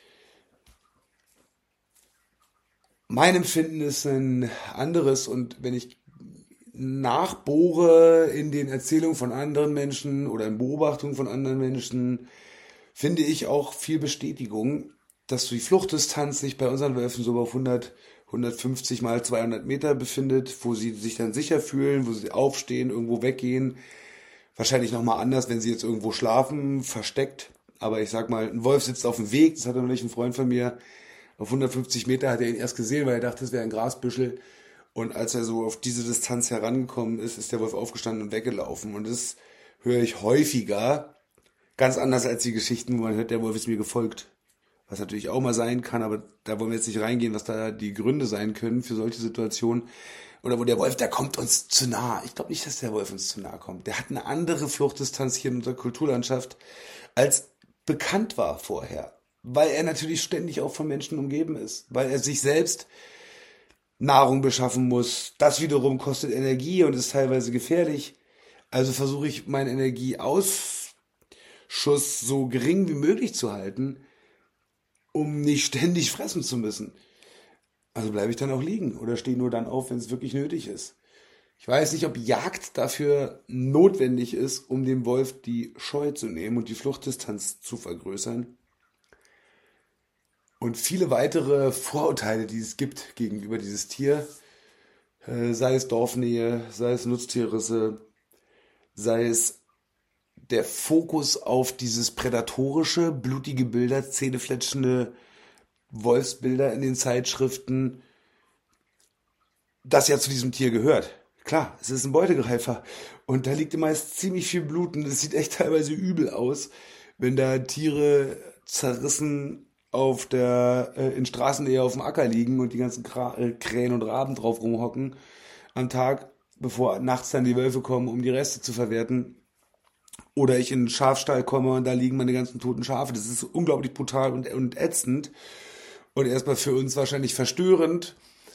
Mein Empfinden ist ein anderes, und wenn ich nachbohre in den Erzählungen von anderen Menschen oder in Beobachtungen von anderen Menschen, finde ich auch viel Bestätigung, dass die Fluchtdistanz sich bei unseren Wölfen so auf 150 mal 200 Meter befindet, wo sie sich dann sicher fühlen, wo sie aufstehen, irgendwo weggehen. Wahrscheinlich nochmal anders, wenn sie jetzt irgendwo schlafen, versteckt. Aber ich sag mal, ein Wolf sitzt auf dem Weg, das hat neulich ein Freund von mir. Auf 150 Meter hat er ihn erst gesehen, weil er dachte, es wäre ein Grasbüschel. Und als er so auf diese Distanz herangekommen ist, ist der Wolf aufgestanden und weggelaufen. Und das höre ich häufiger, ganz anders als die Geschichten, wo man hört, der Wolf ist mir gefolgt. Was natürlich auch mal sein kann, aber da wollen wir jetzt nicht reingehen, was da die Gründe sein können für solche Situationen. Oder wo der Wolf, der kommt uns zu nah. Ich glaube nicht, dass der Wolf uns zu nah kommt. Der hat eine andere Fluchtdistanz hier in unserer Kulturlandschaft, als bekannt war vorher. Weil er natürlich ständig auch von Menschen umgeben ist. Weil er sich selbst Nahrung beschaffen muss. Das wiederum kostet Energie und ist teilweise gefährlich. Also versuche ich, meinen Energieausschuss so gering wie möglich zu halten, um nicht ständig fressen zu müssen. Also bleibe ich dann auch liegen oder stehe nur dann auf, wenn es wirklich nötig ist. Ich weiß nicht, ob Jagd dafür notwendig ist, um dem Wolf die Scheu zu nehmen und die Fluchtdistanz zu vergrößern. Und viele weitere Vorurteile, die es gibt gegenüber dieses Tier, sei es Dorfnähe, sei es Nutztierrisse, sei es der Fokus auf dieses prädatorische, blutige Bilder, zähnefletschende Wolfsbilder in den Zeitschriften, das ja zu diesem Tier gehört. Klar, es ist ein Beutegreifer und da liegt meist ziemlich viel Blut und es sieht echt teilweise übel aus, wenn da Tiere zerrissen in Straßennähe auf dem Acker liegen und die ganzen Krähen und Raben drauf rumhocken am Tag, bevor nachts dann die Wölfe kommen, um die Reste zu verwerten. Oder ich in einen Schafstall komme und da liegen meine ganzen toten Schafe. Das ist unglaublich brutal und ätzend. Und erstmal für uns wahrscheinlich verstörend,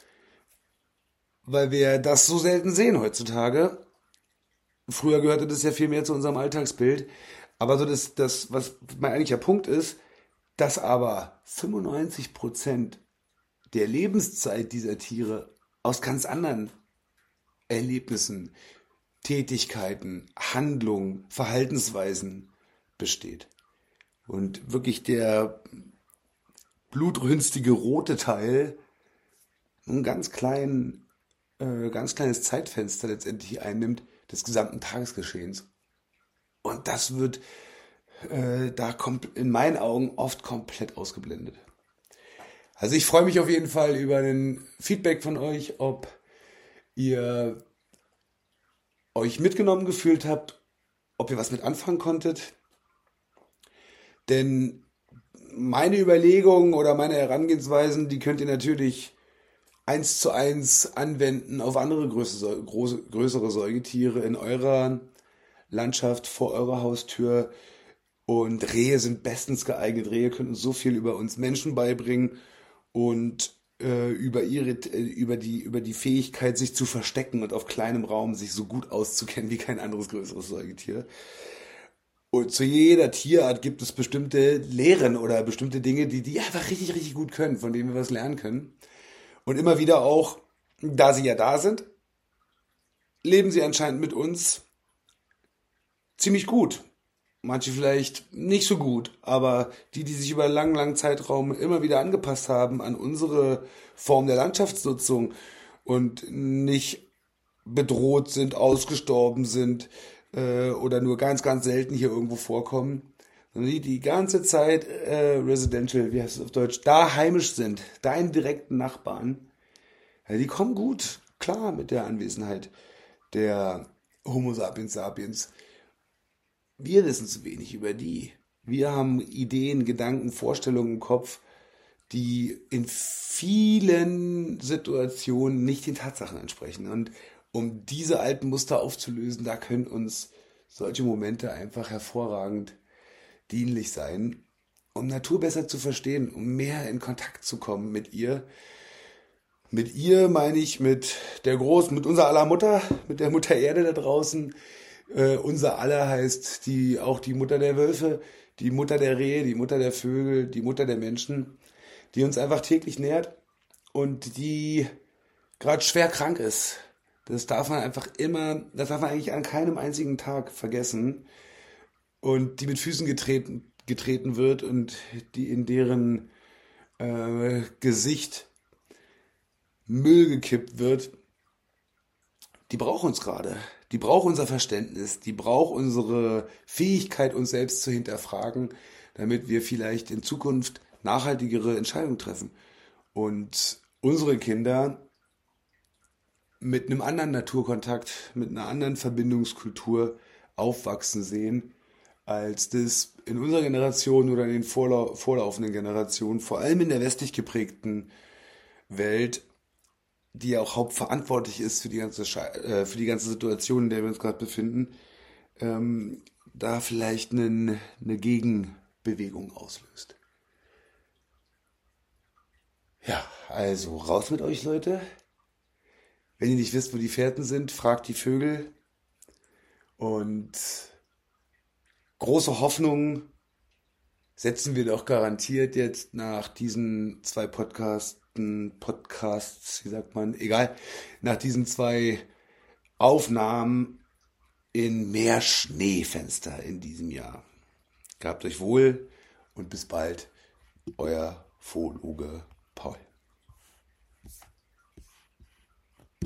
weil wir das so selten sehen heutzutage. Früher gehörte das ja viel mehr zu unserem Alltagsbild. Aber so was mein eigentlicher Punkt ist, dass aber 95% der Lebenszeit dieser Tiere aus ganz anderen Erlebnissen, Tätigkeiten, Handlungen, Verhaltensweisen besteht. Und wirklich der blutrünstige rote Teil einen ganz kleinen ganz kleines Zeitfenster letztendlich einnimmt des gesamten Tagesgeschehens. Und das wird da kommt in meinen Augen oft komplett ausgeblendet. Also ich freue mich auf jeden Fall über ein Feedback von euch, ob ihr euch mitgenommen gefühlt habt, ob ihr was mit anfangen konntet. Denn meine Überlegungen oder meine Herangehensweisen, die könnt ihr natürlich 1:1 anwenden auf andere größere Säugetiere in eurer Landschaft, vor eurer Haustür. Und Rehe sind bestens geeignet. Rehe können uns so viel über uns Menschen beibringen und über die Fähigkeit, sich zu verstecken und auf kleinem Raum sich so gut auszukennen wie kein anderes größeres Säugetier. Und zu jeder Tierart gibt es bestimmte Lehren oder bestimmte Dinge, die einfach richtig, richtig gut können, von denen wir was lernen können. Und immer wieder auch, da sie ja da sind, leben sie anscheinend mit uns ziemlich gut. Manche vielleicht nicht so gut, aber die sich über einen langen, langen Zeitraum immer wieder angepasst haben an unsere Form der Landschaftsnutzung und nicht bedroht sind, ausgestorben sind oder nur ganz, ganz selten hier irgendwo vorkommen, sondern die ganze Zeit residential, wie heißt es auf Deutsch, da heimisch sind, deinen direkten Nachbarn, ja, die kommen gut klar mit der Anwesenheit der Homo sapiens sapiens. Wir wissen zu wenig über die. Wir haben Ideen, Gedanken, Vorstellungen im Kopf, die in vielen Situationen nicht den Tatsachen entsprechen. Und um diese alten Muster aufzulösen, da können uns solche Momente einfach hervorragend dienlich sein, um Natur besser zu verstehen, um mehr in Kontakt zu kommen mit ihr. Mit ihr meine ich mit unser aller Mutter, mit der Mutter Erde da draußen. Unser aller heißt auch die Mutter der Wölfe, die Mutter der Rehe, die Mutter der Vögel, die Mutter der Menschen, die uns einfach täglich nährt und die gerade schwer krank ist. Das darf man eigentlich an keinem einzigen Tag vergessen. Und die mit Füßen getreten wird und die in deren Gesicht Müll gekippt wird, die braucht uns gerade. Die braucht unser Verständnis, die braucht unsere Fähigkeit, uns selbst zu hinterfragen, damit wir vielleicht in Zukunft nachhaltigere Entscheidungen treffen und unsere Kinder mit einem anderen Naturkontakt, mit einer anderen Verbindungskultur aufwachsen sehen, als das in unserer Generation oder in den vorlaufenden Generationen, vor allem in der westlich geprägten Welt, die ja auch hauptverantwortlich ist für die ganze Situation, in der wir uns gerade befinden, da vielleicht eine Gegenbewegung auslöst. Ja, also raus mit euch, Leute. Wenn ihr nicht wisst, wo die Fährten sind, fragt die Vögel. Und große Hoffnung setzen wir doch garantiert jetzt nach diesen 2 Podcasts, wie sagt man, egal, nach diesen 2 Aufnahmen in mehr Schneefenster in diesem Jahr. Gehabt euch wohl und bis bald, euer Vologe Paul.